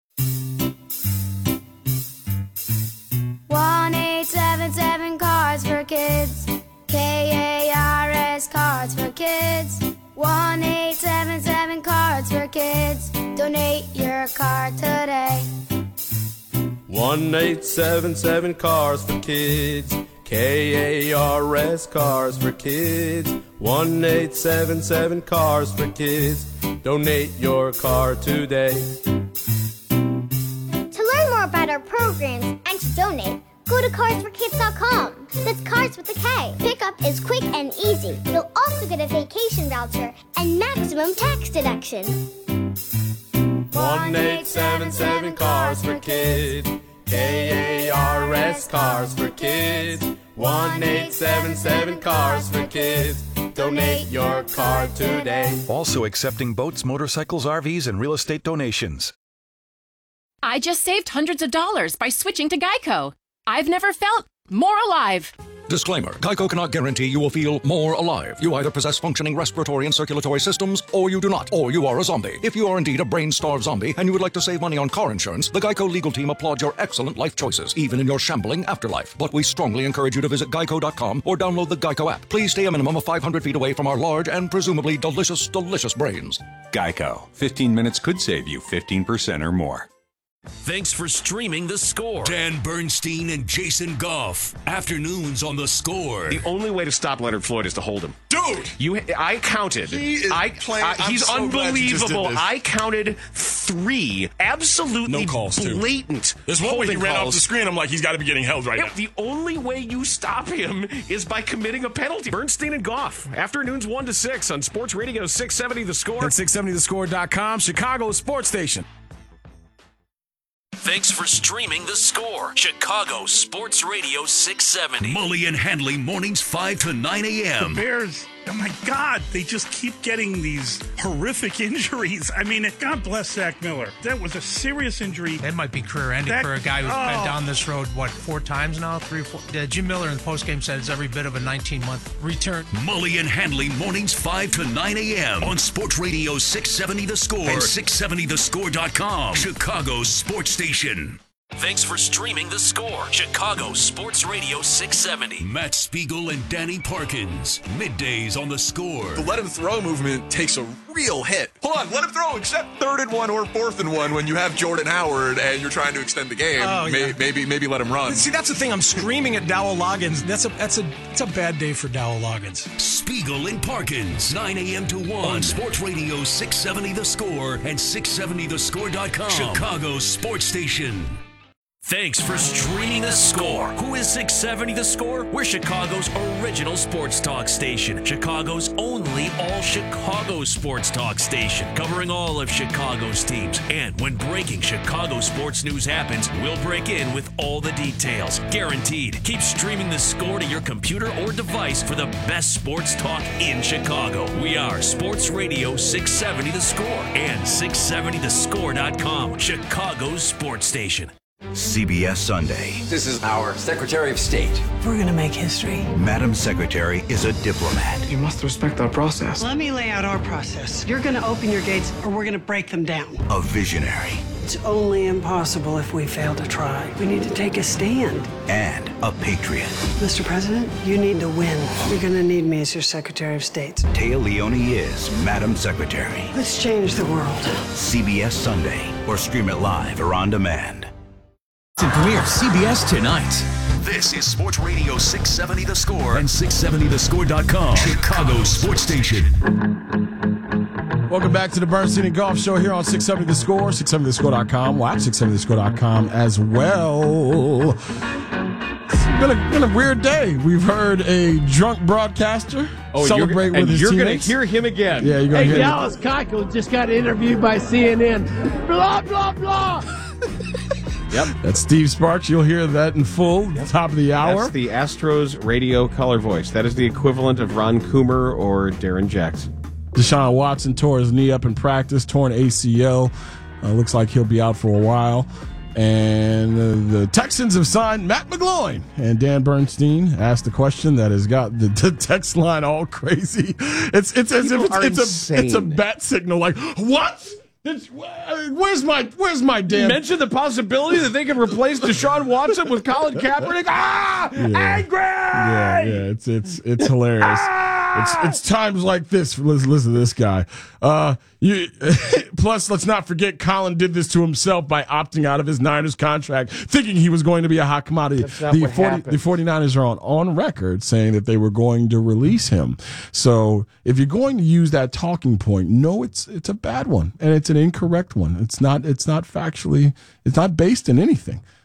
one eight seven seven Cards for Kids. K A R S Cards for Kids. one eight seven seven Cards for Kids. Donate your card today. one eight seven seven Cars for Kids. K A R S Cars for Kids. one eight seven seven Cars for Kids. Donate your car today. To learn more about our programs and to donate, go to cards for kids dot com. That's Cars with a K. Pickup is quick and easy. You'll also get a vacation voucher and maximum tax deduction. one eight seven seven Cars for Kids. K A R S Cars for Kids. one eight seven seven Cars for Kids. Donate your car today. Also accepting boats, motorcycles, R Vs, and real estate donations. I just saved hundreds of dollars by switching to Geico. I've never felt more alive. Disclaimer. Geico cannot guarantee you will feel more alive. You either possess functioning respiratory and circulatory systems, or you do not, or you are a zombie. If you are indeed a brain-starved zombie and you would like to save money on car insurance, the Geico legal team applauds your excellent life choices, even in your shambling afterlife. But we strongly encourage you to visit geico dot com or download the Geico app. Please stay a minimum of five hundred feet away from our large and presumably delicious, delicious brains. Geico. fifteen minutes could save you fifteen percent or more. Thanks for streaming The Score. Dan Bernstein and Jason Goff. Afternoons on The Score. The only way to stop Leonard Floyd is to hold him. Dude! You, I counted. He is I, playing. uh, he's I'm so glad you just did unbelievable. this. I counted three absolutely No calls, too. blatant There's one way he holding ran off calls. the screen. I'm like, he's got to be getting held right Yeah, now. the only way you stop him is by committing a penalty. Bernstein and Goff. Afternoons one to six on Sports Radio six seventy The Score. And six seventy the score dot com, Chicago Sports Station. Thanks for streaming The Score. Chicago Sports Radio six seventy. Mully and Handley mornings five to nine a.m. The Bears, oh my God, they just keep getting these horrific injuries. I mean, God bless Zach Miller. That was a serious injury. That might be career-ending That- for a guy who's oh. been down this road, what, four times now? Three, four? Uh, Jim Miller in the postgame said it's every bit of a nineteen-month return. Mully and Handley mornings five to nine a.m. on Sports Radio six seventy The Score and six seventy the score dot com. Chicago Sports Station. Thanks for streaming The Score. Chicago Sports Radio six seventy. Matt Spiegel and Danny Parkins. Middays on The Score. The let him throw movement takes a real hit. Hold on, let him throw except third and one or fourth and one when you have Jordan Howard and you're trying to extend the game. Oh, May- yeah. Maybe maybe let him run. See, that's the thing. I'm screaming at Dowell Loggins. That's a that's a it's a bad day for Dowell Loggins. Spiegel and Parkins, nine a.m. to one on Sports Radio six seventy The Score and six seventy the score dot com. Chicago Sports Station. Thanks for streaming The Score. Who is six seventy The Score? We're Chicago's original sports talk station. Chicago's only all-Chicago sports talk station. Covering all of Chicago's teams. And when breaking Chicago sports news happens, we'll break in with all the details. Guaranteed. Keep streaming The Score to your computer or device for the best sports talk in Chicago. We are Sports Radio six seventy The Score and six seventy the score dot com. Chicago's sports station. C B S Sunday. This is our Secretary of State. We're going to make history. Madam Secretary is a diplomat. You must respect our process. Let me lay out our process. You're going to open your gates or we're going to break them down. A visionary. It's only impossible if we fail to try. We need to take a stand. And a patriot. Mister President, you need to win. You're going to need me as your Secretary of State. Téa Leoni is Madam Secretary. Let's change the world. C B S Sunday. Or stream it live or on demand. Premiere C B S tonight. This is Sports Radio six seventy The Score and six seventy the score dot com. Chicago Sports Station. Welcome back to the Bernstein and Golf Show here on six seventy The Score, six seventy the score dot com. Watch six seventy the score dot com as well. It's been a, been a weird day. We've heard a drunk broadcaster Oh, celebrate you're, with and his you're going to teammates. hear him again. Yeah, you're going to Hey, hear him. Dallas Keuchel just got interviewed by C N N. Blah, blah, blah. Yep. That's Steve Sparks. You'll hear that in full, yep. Top of the hour. That's the Astros radio color voice. That is the equivalent of Ron Coomer or Darren Jackson. Deshaun Watson tore his knee up in practice, torn A C L. Uh, looks like he'll be out for a while. And uh, the Texans have signed Matt McGloin. And Dan Bernstein asked the question that has got the, the text line all crazy. It's it's as People if it's, it's a it's a insane. bat signal. Like, what? It's, where's my where's my damn? You mentioned the possibility that they could replace Deshaun Watson with Colin Kaepernick. Ah, Yeah. angry. Yeah, yeah, it's it's it's hilarious. It's it's times like this. Listen, listen to this guy. Uh, you plus, let's not forget, Colin did this to himself by opting out of his Niners contract, thinking he was going to be a hot commodity. That's not The what happened. the 49ers are on on record saying that they were going to release him. So if you're going to use that talking point, no, it's it's a bad one and it's an incorrect one. It's not it's not factually it's not based in anything.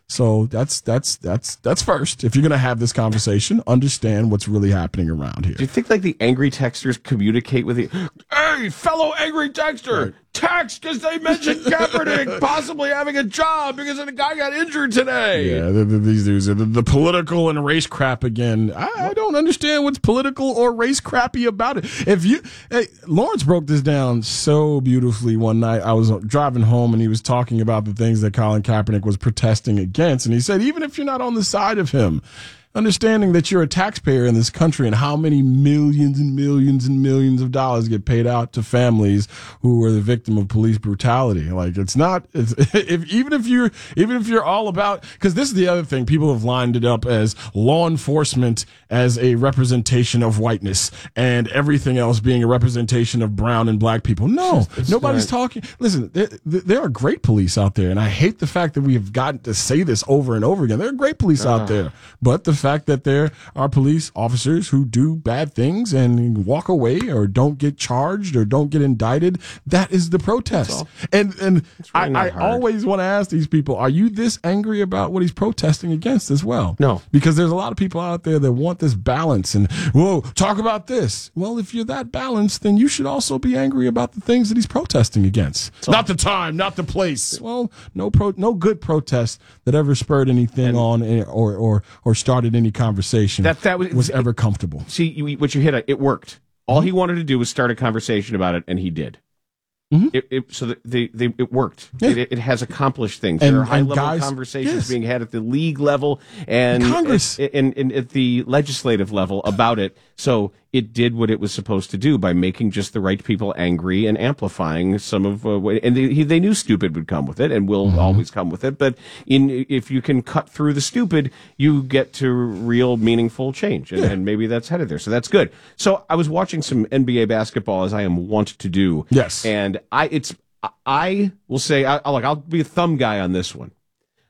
So that's that's that's that's first. If you're going to have this conversation, understand what's really happening around here. Do you think like the angry texters communicate with you? Hey, fellow angry texter, right. Text because they mentioned Kaepernick possibly having a job because the guy got injured today. Yeah, the, the, these dudes are the, the political and race crap again. I, I don't understand what's political or race crappy about it. If you, hey, Lawrence broke this down so beautifully one night. I was driving home and he was talking about the things that Colin Kaepernick was protesting against, and he said, even if you're not on the side of him, understanding that you're a taxpayer in this country and how many millions and millions and millions of dollars get paid out to families who are the victim of police brutality. Like, it's not, it's, if, even if you're, even if you're all about, because this is the other thing, people have lined it up as law enforcement as a representation of whiteness and everything else being a representation of brown and black people. No, it's nobody's not talking. Listen, there, there are great police out there, and I hate the fact that we have gotten to say this over and over again. There are great police uh. out there, but the fact that there are police officers who do bad things and walk away or don't get charged or don't get indicted, that is the protest. And and really I, I always want to ask these people, are you this angry about what he's protesting against as well? No. Because there's a lot of people out there that want this balance and, whoa, talk about this. Well, if you're that balanced, then you should also be angry about the things that he's protesting against. It's not the time, not the place. Well, no pro, no good protest that ever spurred anything and on or, or, or started any conversation that, that was, was ever comfortable. See, you, what you hit, it worked. All he wanted to do was start a conversation about it, and he did. Mm-hmm. It, it, so the, the, the, it worked. Yeah. It, it has accomplished things. And, there are high-level guys, conversations yes. being had at the league level and Congress. At, and, and at the legislative level about it. So it did what it was supposed to do by making just the right people angry and amplifying some of uh, what, and they, they knew stupid would come with it and will mm-hmm. always come with it. But in if you can cut through the stupid, you get to real meaningful change, and, yeah. and maybe that's headed there. So that's good. So I was watching some N B A basketball as I am wont to do. Yes, and I it's I will say I, look, I'll be a thumb guy on this one.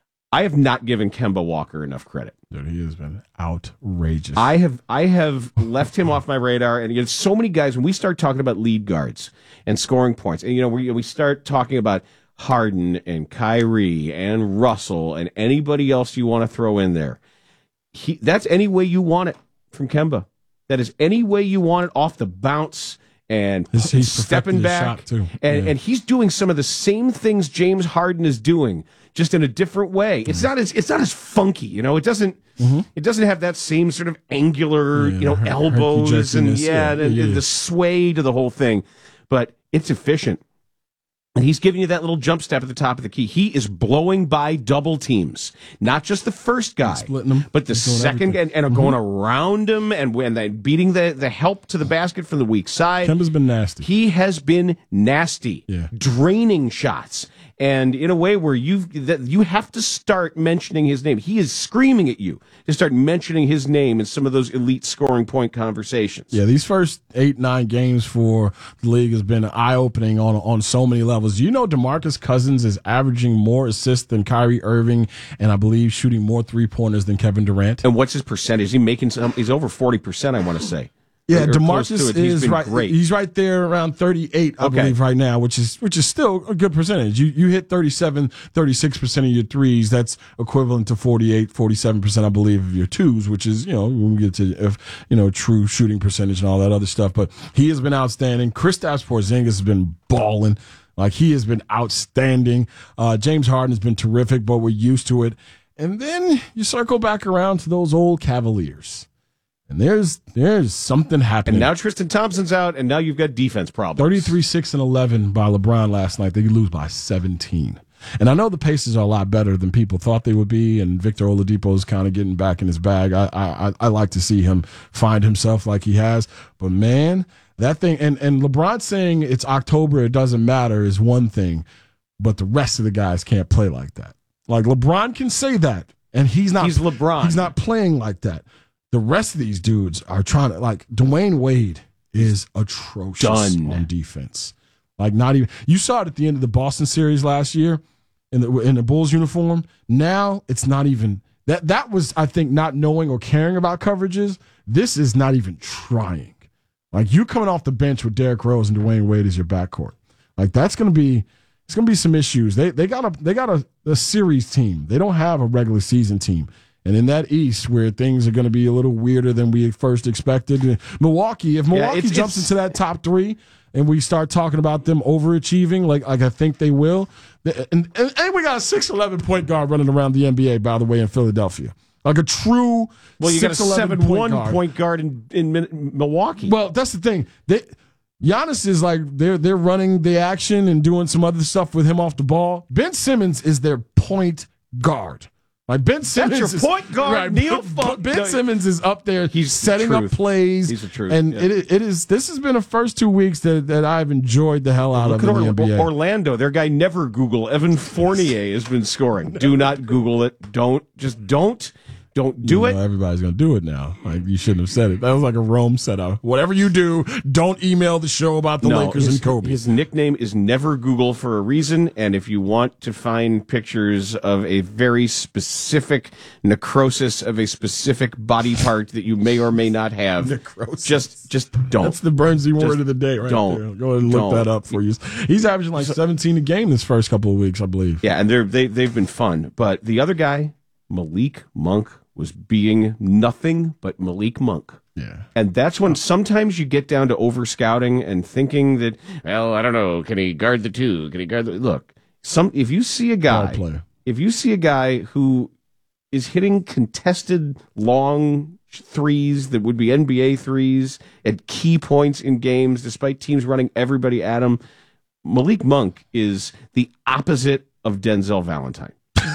I have not given Kemba Walker enough credit. Dude, he has been outrageous. I have I have left him off my radar, and you know, so many guys, when we start talking about lead guards and scoring points, and you know, we we start talking about Harden and Kyrie and Russell and anybody else you want to throw in there. He, that's any way you want it from Kemba. That is any way you want it off the bounce and he's, he's stepping back. Too. And, yeah. and he's doing some of the same things James Harden is doing, just in a different way. It's not as it's not as funky, you know. It doesn't mm-hmm. it doesn't have that same sort of angular, yeah, you know, her, elbows and yeah, yeah, and, yeah, the sway to the whole thing. But it's efficient. And he's giving you that little jump step at the top of the key. He is blowing by double teams, not just the first guy, splitting them, but the second guy, and, and mm-hmm. going around him and when they beating the, the help to the basket from the weak side. Kemba's been nasty. He has been nasty, yeah. draining shots, and in a way where you that you have to start mentioning his name. He is screaming at you to start mentioning his name in some of those elite scoring point conversations. Yeah, these first eight nine games for the league has been eye opening on on so many levels. You know, DeMarcus Cousins is averaging more assists than Kyrie Irving, and I believe shooting more three pointers than Kevin Durant. And what's his percentage? Is he making some? He's over forty percent. I want to say. Yeah, or, or DeMarcus is right. Great. He's right there around thirty-eight, I okay. believe, right now, which is which is still a good percentage. You you hit thirty-seven, thirty-six percent of your threes. That's equivalent to forty-eight, forty-seven percent, I believe, of your twos, which is, you know, when we get to, if, you know, true shooting percentage and all that other stuff. But he has been outstanding. Kristaps Porzingis has been balling. Like, he has been outstanding. Uh, James Harden has been terrific, but we're used to it. And then you circle back around to those old Cavaliers. And there's there's something happening. And now Tristan Thompson's out, and now you've got defense problems. thirty-three, six, and eleven by LeBron last night. They lose by seventeen. And I know the Pacers are a lot better than people thought they would be, and Victor Oladipo is kind of getting back in his bag. I, I I like to see him find himself like he has. But, man, that thing, and, and LeBron saying it's October, it doesn't matter is one thing, but the rest of the guys can't play like that. Like, LeBron can say that, and he's not. He's LeBron. He's not playing like that. The rest of these dudes are trying to, like, Dwayne Wade is atrocious Done. on defense. Like, not even, you saw it at the end of the Boston series last year in the in the Bulls uniform. Now it's not even, that that was, I think, not knowing or caring about coverages. This is not even trying. Like, you coming off the bench with Derrick Rose and Dwayne Wade as your backcourt. Like, that's going to be, it's going to be some issues. They they got a they got a, a series team. They don't have a regular season team. And in that East, where things are going to be a little weirder than we first expected, Milwaukee, if Milwaukee yeah, it's, jumps it's, into that top three and we start talking about them overachieving, like, like I think they will, and, and, and we got a six eleven point guard running around the N B A, by the way, in Philadelphia. Like a true well, you got a seven one point, point guard in, in Milwaukee. Well, that's the thing. They, Giannis is like, they're, they're running the action and doing some other stuff with him off the ball. Ben Simmons is their point guard. Like Ben Simmons, That's your is, point guard. Right, Neil Ben, Ben Simmons is up there. He's setting the up plays. He's the truth. And yeah. it, it is. This has been the first two weeks that, that I've enjoyed the hell out Look of at in the or, N B A. Orlando, their guy never Google. Evan Fournier has been scoring. Do not Google it. Don't just don't. Don't do you it. Know, everybody's going to do it now. Like, you shouldn't have said it. That was like a Rome setup. Whatever you do, don't email the show about the no, Lakers his, and Kobe. His nickname is Never Google for a reason. And if you want to find pictures of a very specific necrosis of a specific body part that you may or may not have, necrosis. just just don't. That's the Bernsey word of the day right don't, there. Go ahead and look don't. that up for you. He's averaging like seventeen a game this first couple of weeks, I believe. Yeah, and they're, they, they've been fun. But the other guy, Malik Monk, was being nothing but Malik Monk. Yeah. And that's when sometimes you get down to over scouting and thinking that, well, I don't know, can he guard the two? Can he guard the look? Some if you see a guy if you see a guy who is hitting contested long threes that would be N B A threes at key points in games, despite teams running everybody at him, Malik Monk is the opposite of Denzel Valentine.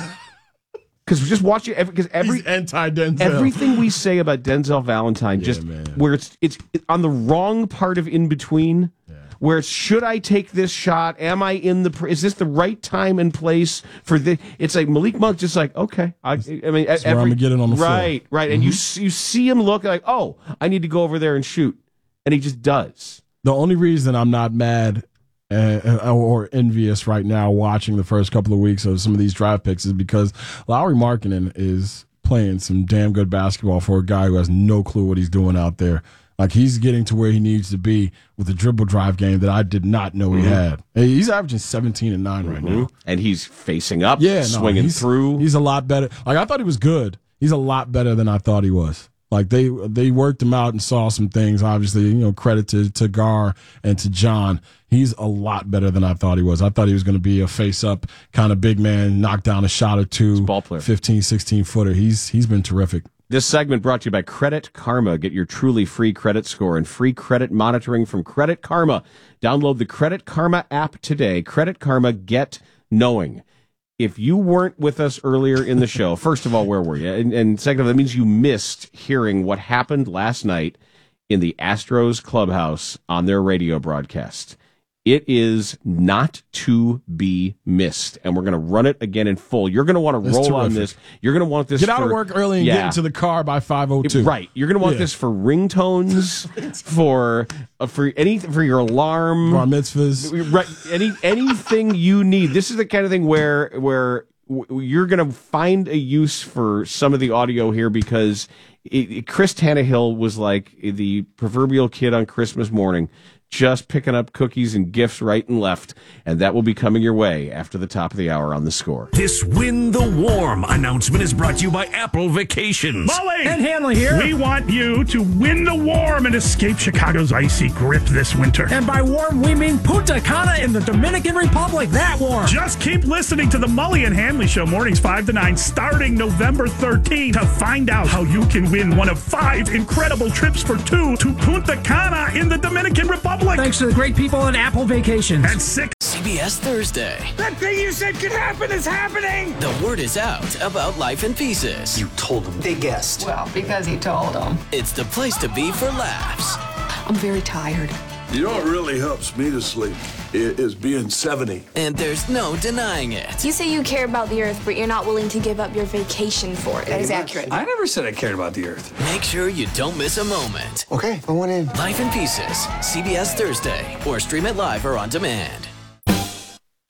Because just watch it, because every He's anti-Denzel. Everything we say about Denzel Valentine, Yeah, just man. where it's it's on the wrong part of in between, yeah. where it's should I take this shot? Am I in the? pr- Is this the right time and place for the? It's like Malik Monk, just like okay, I, I mean, That's where I'm gonna get it on the floor. right, right, and Mhm. you s- you see him look like, oh, I need to go over there and shoot, and he just does. The only reason I'm not mad uh, or envious right now watching the first couple of weeks of some of these draft picks is because Lauri Markkanen is playing some damn good basketball for a guy who has no clue what he's doing out there. Like, he's getting to where he needs to be with a dribble drive game that I did not know he Mhm. had. Hey, he's averaging seventeen and nine right Mhm. now. And he's facing up, Yeah, no, swinging he's, through. He's a lot better. Like, I thought he was good. He's a lot better than I thought he was. Like, they they worked him out and saw some things. Obviously, you know, credit to, to Gar and to John. He's a lot better than I thought he was. I thought he was going to be a face-up kind of big man, knock down a shot or two, ball player. fifteen, sixteen-footer. He's He's been terrific. This segment brought to you by Credit Karma. Get your truly free credit score and free credit monitoring from Credit Karma. Download the Credit Karma app today. Credit Karma, get knowing. If you weren't with us earlier in the show, first of all, where were you? And, and second of all, that means you missed hearing what happened last night in the Astros clubhouse on their radio broadcast. It is not to be missed, and we're going to run it again in full. You're going to want to It's roll terrific. on this. You're going to want this. Get out for, of work early and yeah. get into the car by five oh two. Right. You're going to want Yeah. this for ringtones, for uh, for any for your alarm, Bar mitzvahs. right? Any anything you need. This is the kind of thing where where w- you're going to find a use for some of the audio here because it, it, Chris Tannehill was like the proverbial kid on Christmas morning, just picking up cookies and gifts right and left, and that will be coming your way after the top of the hour on The Score. This Win the Warm announcement is brought to you by Apple Vacations. Molly! And Hanley here. We want you to win the warm and escape Chicago's icy grip this winter. And by warm, we mean Punta Cana in the Dominican Republic. That warm. Just keep listening to the Mully and Hanley Show mornings five to nine starting November thirteenth to find out how you can win one of five incredible trips for two to Punta Cana in the Dominican Republic. Thanks to the great people at Apple Vacations. And six. C B S Thursday. That thing you said could happen is happening. The word is out about Life in Pieces. You told them. They guessed. Well, because he told them. It's the place to be for laughs. I'm very tired. You know what really helps me to sleep is being seventy. And there's no denying it. You say you care about the earth, but you're not willing to give up your vacation for it. That is accurate. I never said I cared about the earth. Make sure you don't miss a moment. Okay, I want in. Life in Pieces. C B S Thursday. Or stream it live or on demand.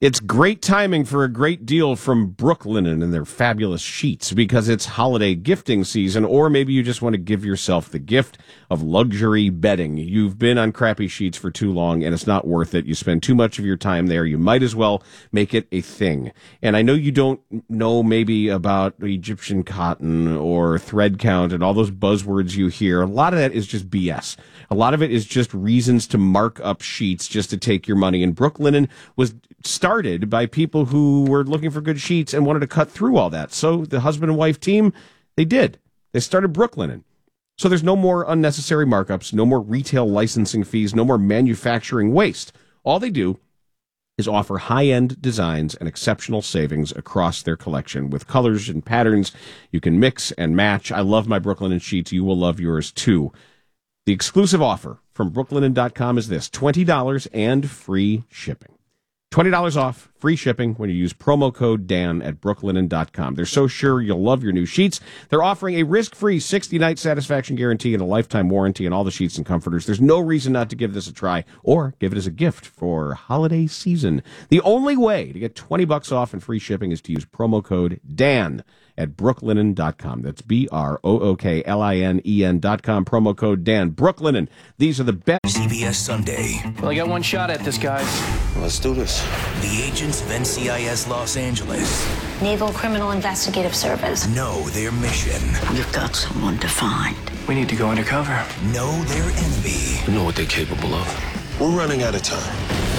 It's great timing for a great deal from Brooklinen and their fabulous sheets because it's holiday gifting season, or maybe you just want to give yourself the gift of luxury bedding. You've been on crappy sheets for too long and it's not worth it. You spend too much of your time there. You might as well make it a thing. And I know you don't know maybe about Egyptian cotton or thread count and all those buzzwords you hear. A lot of that is just B S. A lot of it is just reasons to mark up sheets just to take your money. And Brooklinen was started by people who were looking for good sheets and wanted to cut through all that. So the husband and wife team, they did. They started Brooklinen. So there's no more unnecessary markups, no more retail licensing fees, no more manufacturing waste. All they do is offer high-end designs and exceptional savings across their collection with colors and patterns you can mix and match. I love my Brooklinen sheets. You will love yours too. The exclusive offer from Brooklinen dot com is this: twenty dollars and free shipping. twenty dollars off, free shipping when you use promo code Dan at Brooklinen dot com. They're so sure you'll love your new sheets. They're offering a risk-free sixty-night satisfaction guarantee and a lifetime warranty on all the sheets and comforters. There's no reason not to give this a try or give it as a gift for holiday season. The only way to get twenty bucks off and free shipping is to use promo code Dan at Brooklinen dot com. That's B R O O K L I N E N dot com, promo code Dan. Brooklinen. These are the best. C B S Sunday. Well, I got one shot at this, guys. Let's do this. The agents of N C I S Los Angeles Naval Criminal Investigative Service know their mission. You've got someone to find. We need to go undercover. Know their enemy. We know what they're capable of. We're running out of time.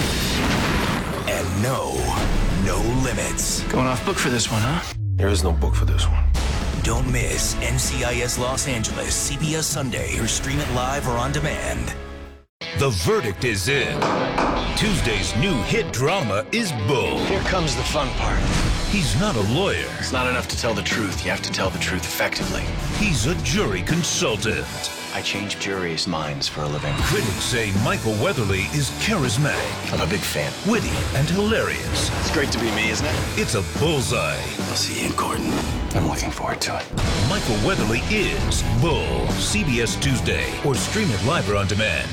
And know no limits. Going off book for this one, huh? There is no book for this one. Don't miss N C I S Los Angeles, C B S Sunday, or stream it live or on demand. The verdict is in. Tuesday's new hit drama is Bull. Here comes the fun part. He's not a lawyer. It's not enough to tell the truth. You have to tell the truth effectively. He's a jury consultant. I change juries' minds for a living. Critics say Michael Weatherly is charismatic. I'm a big fan. Witty and hilarious. It's great to be me, isn't it? It's a bullseye. I'll see you in court. I'm looking forward to it. Michael Weatherly is Bull. C B S Tuesday, or stream it live or on demand.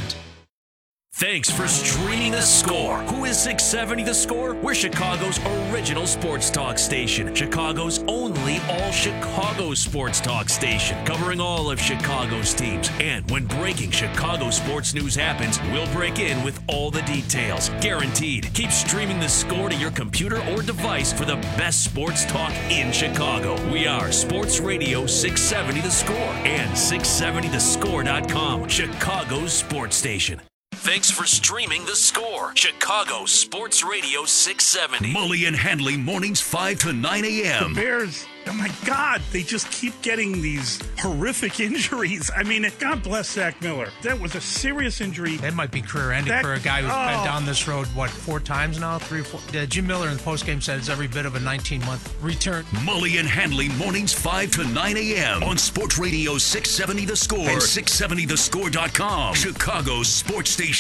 Thanks for streaming The Score. Who is six seventy The Score? We're Chicago's original sports talk station. Chicago's only all-Chicago sports talk station. Covering all of Chicago's teams. And when breaking Chicago sports news happens, we'll break in with all the details. Guaranteed. Keep streaming The Score to your computer or device for the best sports talk in Chicago. We are Sports Radio six seventy The Score and six seventy the score dot com. Chicago's sports station. Thanks for streaming The Score. Chicago Sports Radio six seventy. Mully and Handley mornings five to nine a.m. The Bears, oh my God, they just keep getting these horrific injuries. I mean, God bless Zach Miller. That was a serious injury. That might be career-ending for a guy who's oh. been down this road, what, four times now? Three, four? Uh, Jim Miller in the postgame said it's every bit of a nineteen-month return. Mully and Handley mornings five to nine a.m. on Sports Radio six seventy The Score and six seventy the score dot com. Chicago's sports station.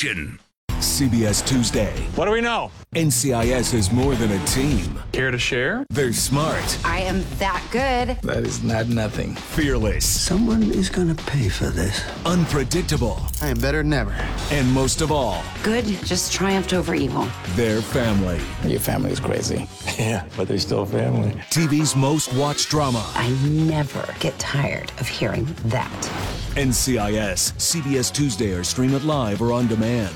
C B S Tuesday. What do we know? N C I S is more than a team. Care to share? They're smart. I am that good. That is not nothing. Fearless. Someone is going to pay for this. Unpredictable. I am better than ever. And most of all, Good just triumphed over evil. their family. Your family is crazy. Yeah, but they're still family. T V's most watched drama. I never get tired of hearing that. N C I S. C B S Tuesday, or stream it live or on demand.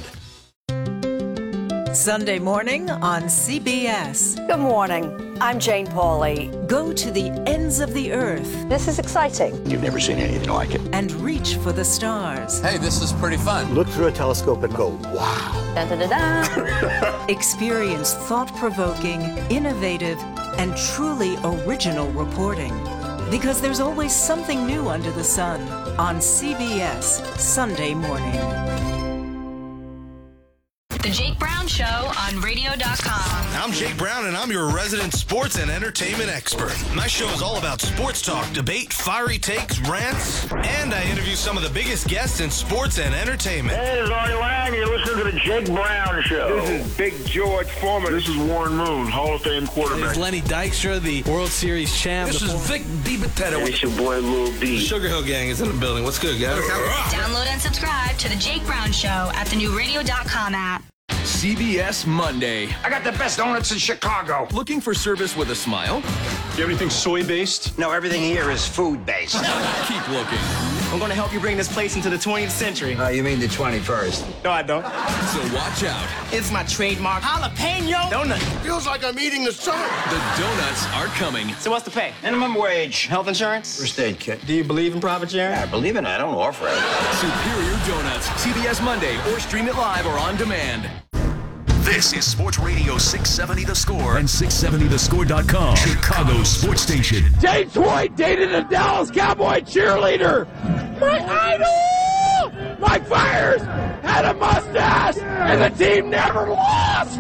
Sunday morning on C B S. Good morning. I'm Jane Pauley. Go to the ends of the earth. This is exciting. You've never seen anything like it. And reach for the stars. Hey, this is pretty fun. Look through a telescope and go, wow. Da, da, da, da. Experience thought-provoking, innovative, and truly original reporting. Because there's always something new under the sun on C B S Sunday morning. The Jake Brown Show on radio dot com. I'm Jake Brown, and I'm your resident sports and entertainment expert. My show is all about sports talk, debate, fiery takes, rants, and I interview some of the biggest guests in sports and entertainment. Hey, this is Artie Lang. You're listening to the Jake Brown Show. This is Big George Foreman. This is Warren Moon, Hall of Fame quarterback. This is Lenny Dykstra, the World Series champ. This is Vic DiBattista. It's your boy Lil D. The Sugar Hill Gang is in the building. What's good, guys? Download and subscribe to the Jake Brown Show at the new radio dot com app. C C B S Monday. I got the best donuts in Chicago. Looking for service with a smile? Do you have anything soy-based? No, everything here is food-based. Keep looking. I'm going to help you bring this place into the twentieth century. Oh, you mean the twenty-first? No, I don't. So watch out. It's my trademark jalapeno donut. Feels like I'm eating the summer. The donuts are coming. So what's the pay? Minimum wage. Health insurance? First aid kit. Do you believe in profit sharing? Yeah, I believe in it. I don't offer it. Superior Donuts. C B S Monday or stream it live or on demand. This is Sports Radio six seventy The Score and six seventy the score dot com, Chicago's sports station. James White dated a Dallas Cowboy cheerleader. My idol, Mike Myers, had a mustache, and the team never lost.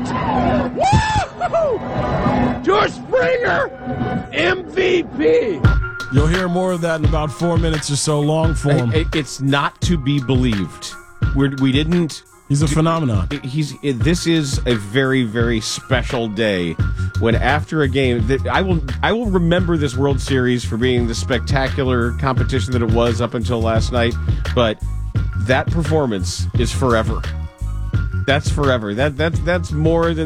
Woo! George Springer, M V P. You'll hear more of that in about four minutes or so, long form. It, it, it's not to be believed. We're, we didn't... He's a phenomenon. He's. This is a very, very special day when after a game, that I will I will remember this World Series for being the spectacular competition that it was up until last night, but that performance is forever. That's forever. That that's that's more than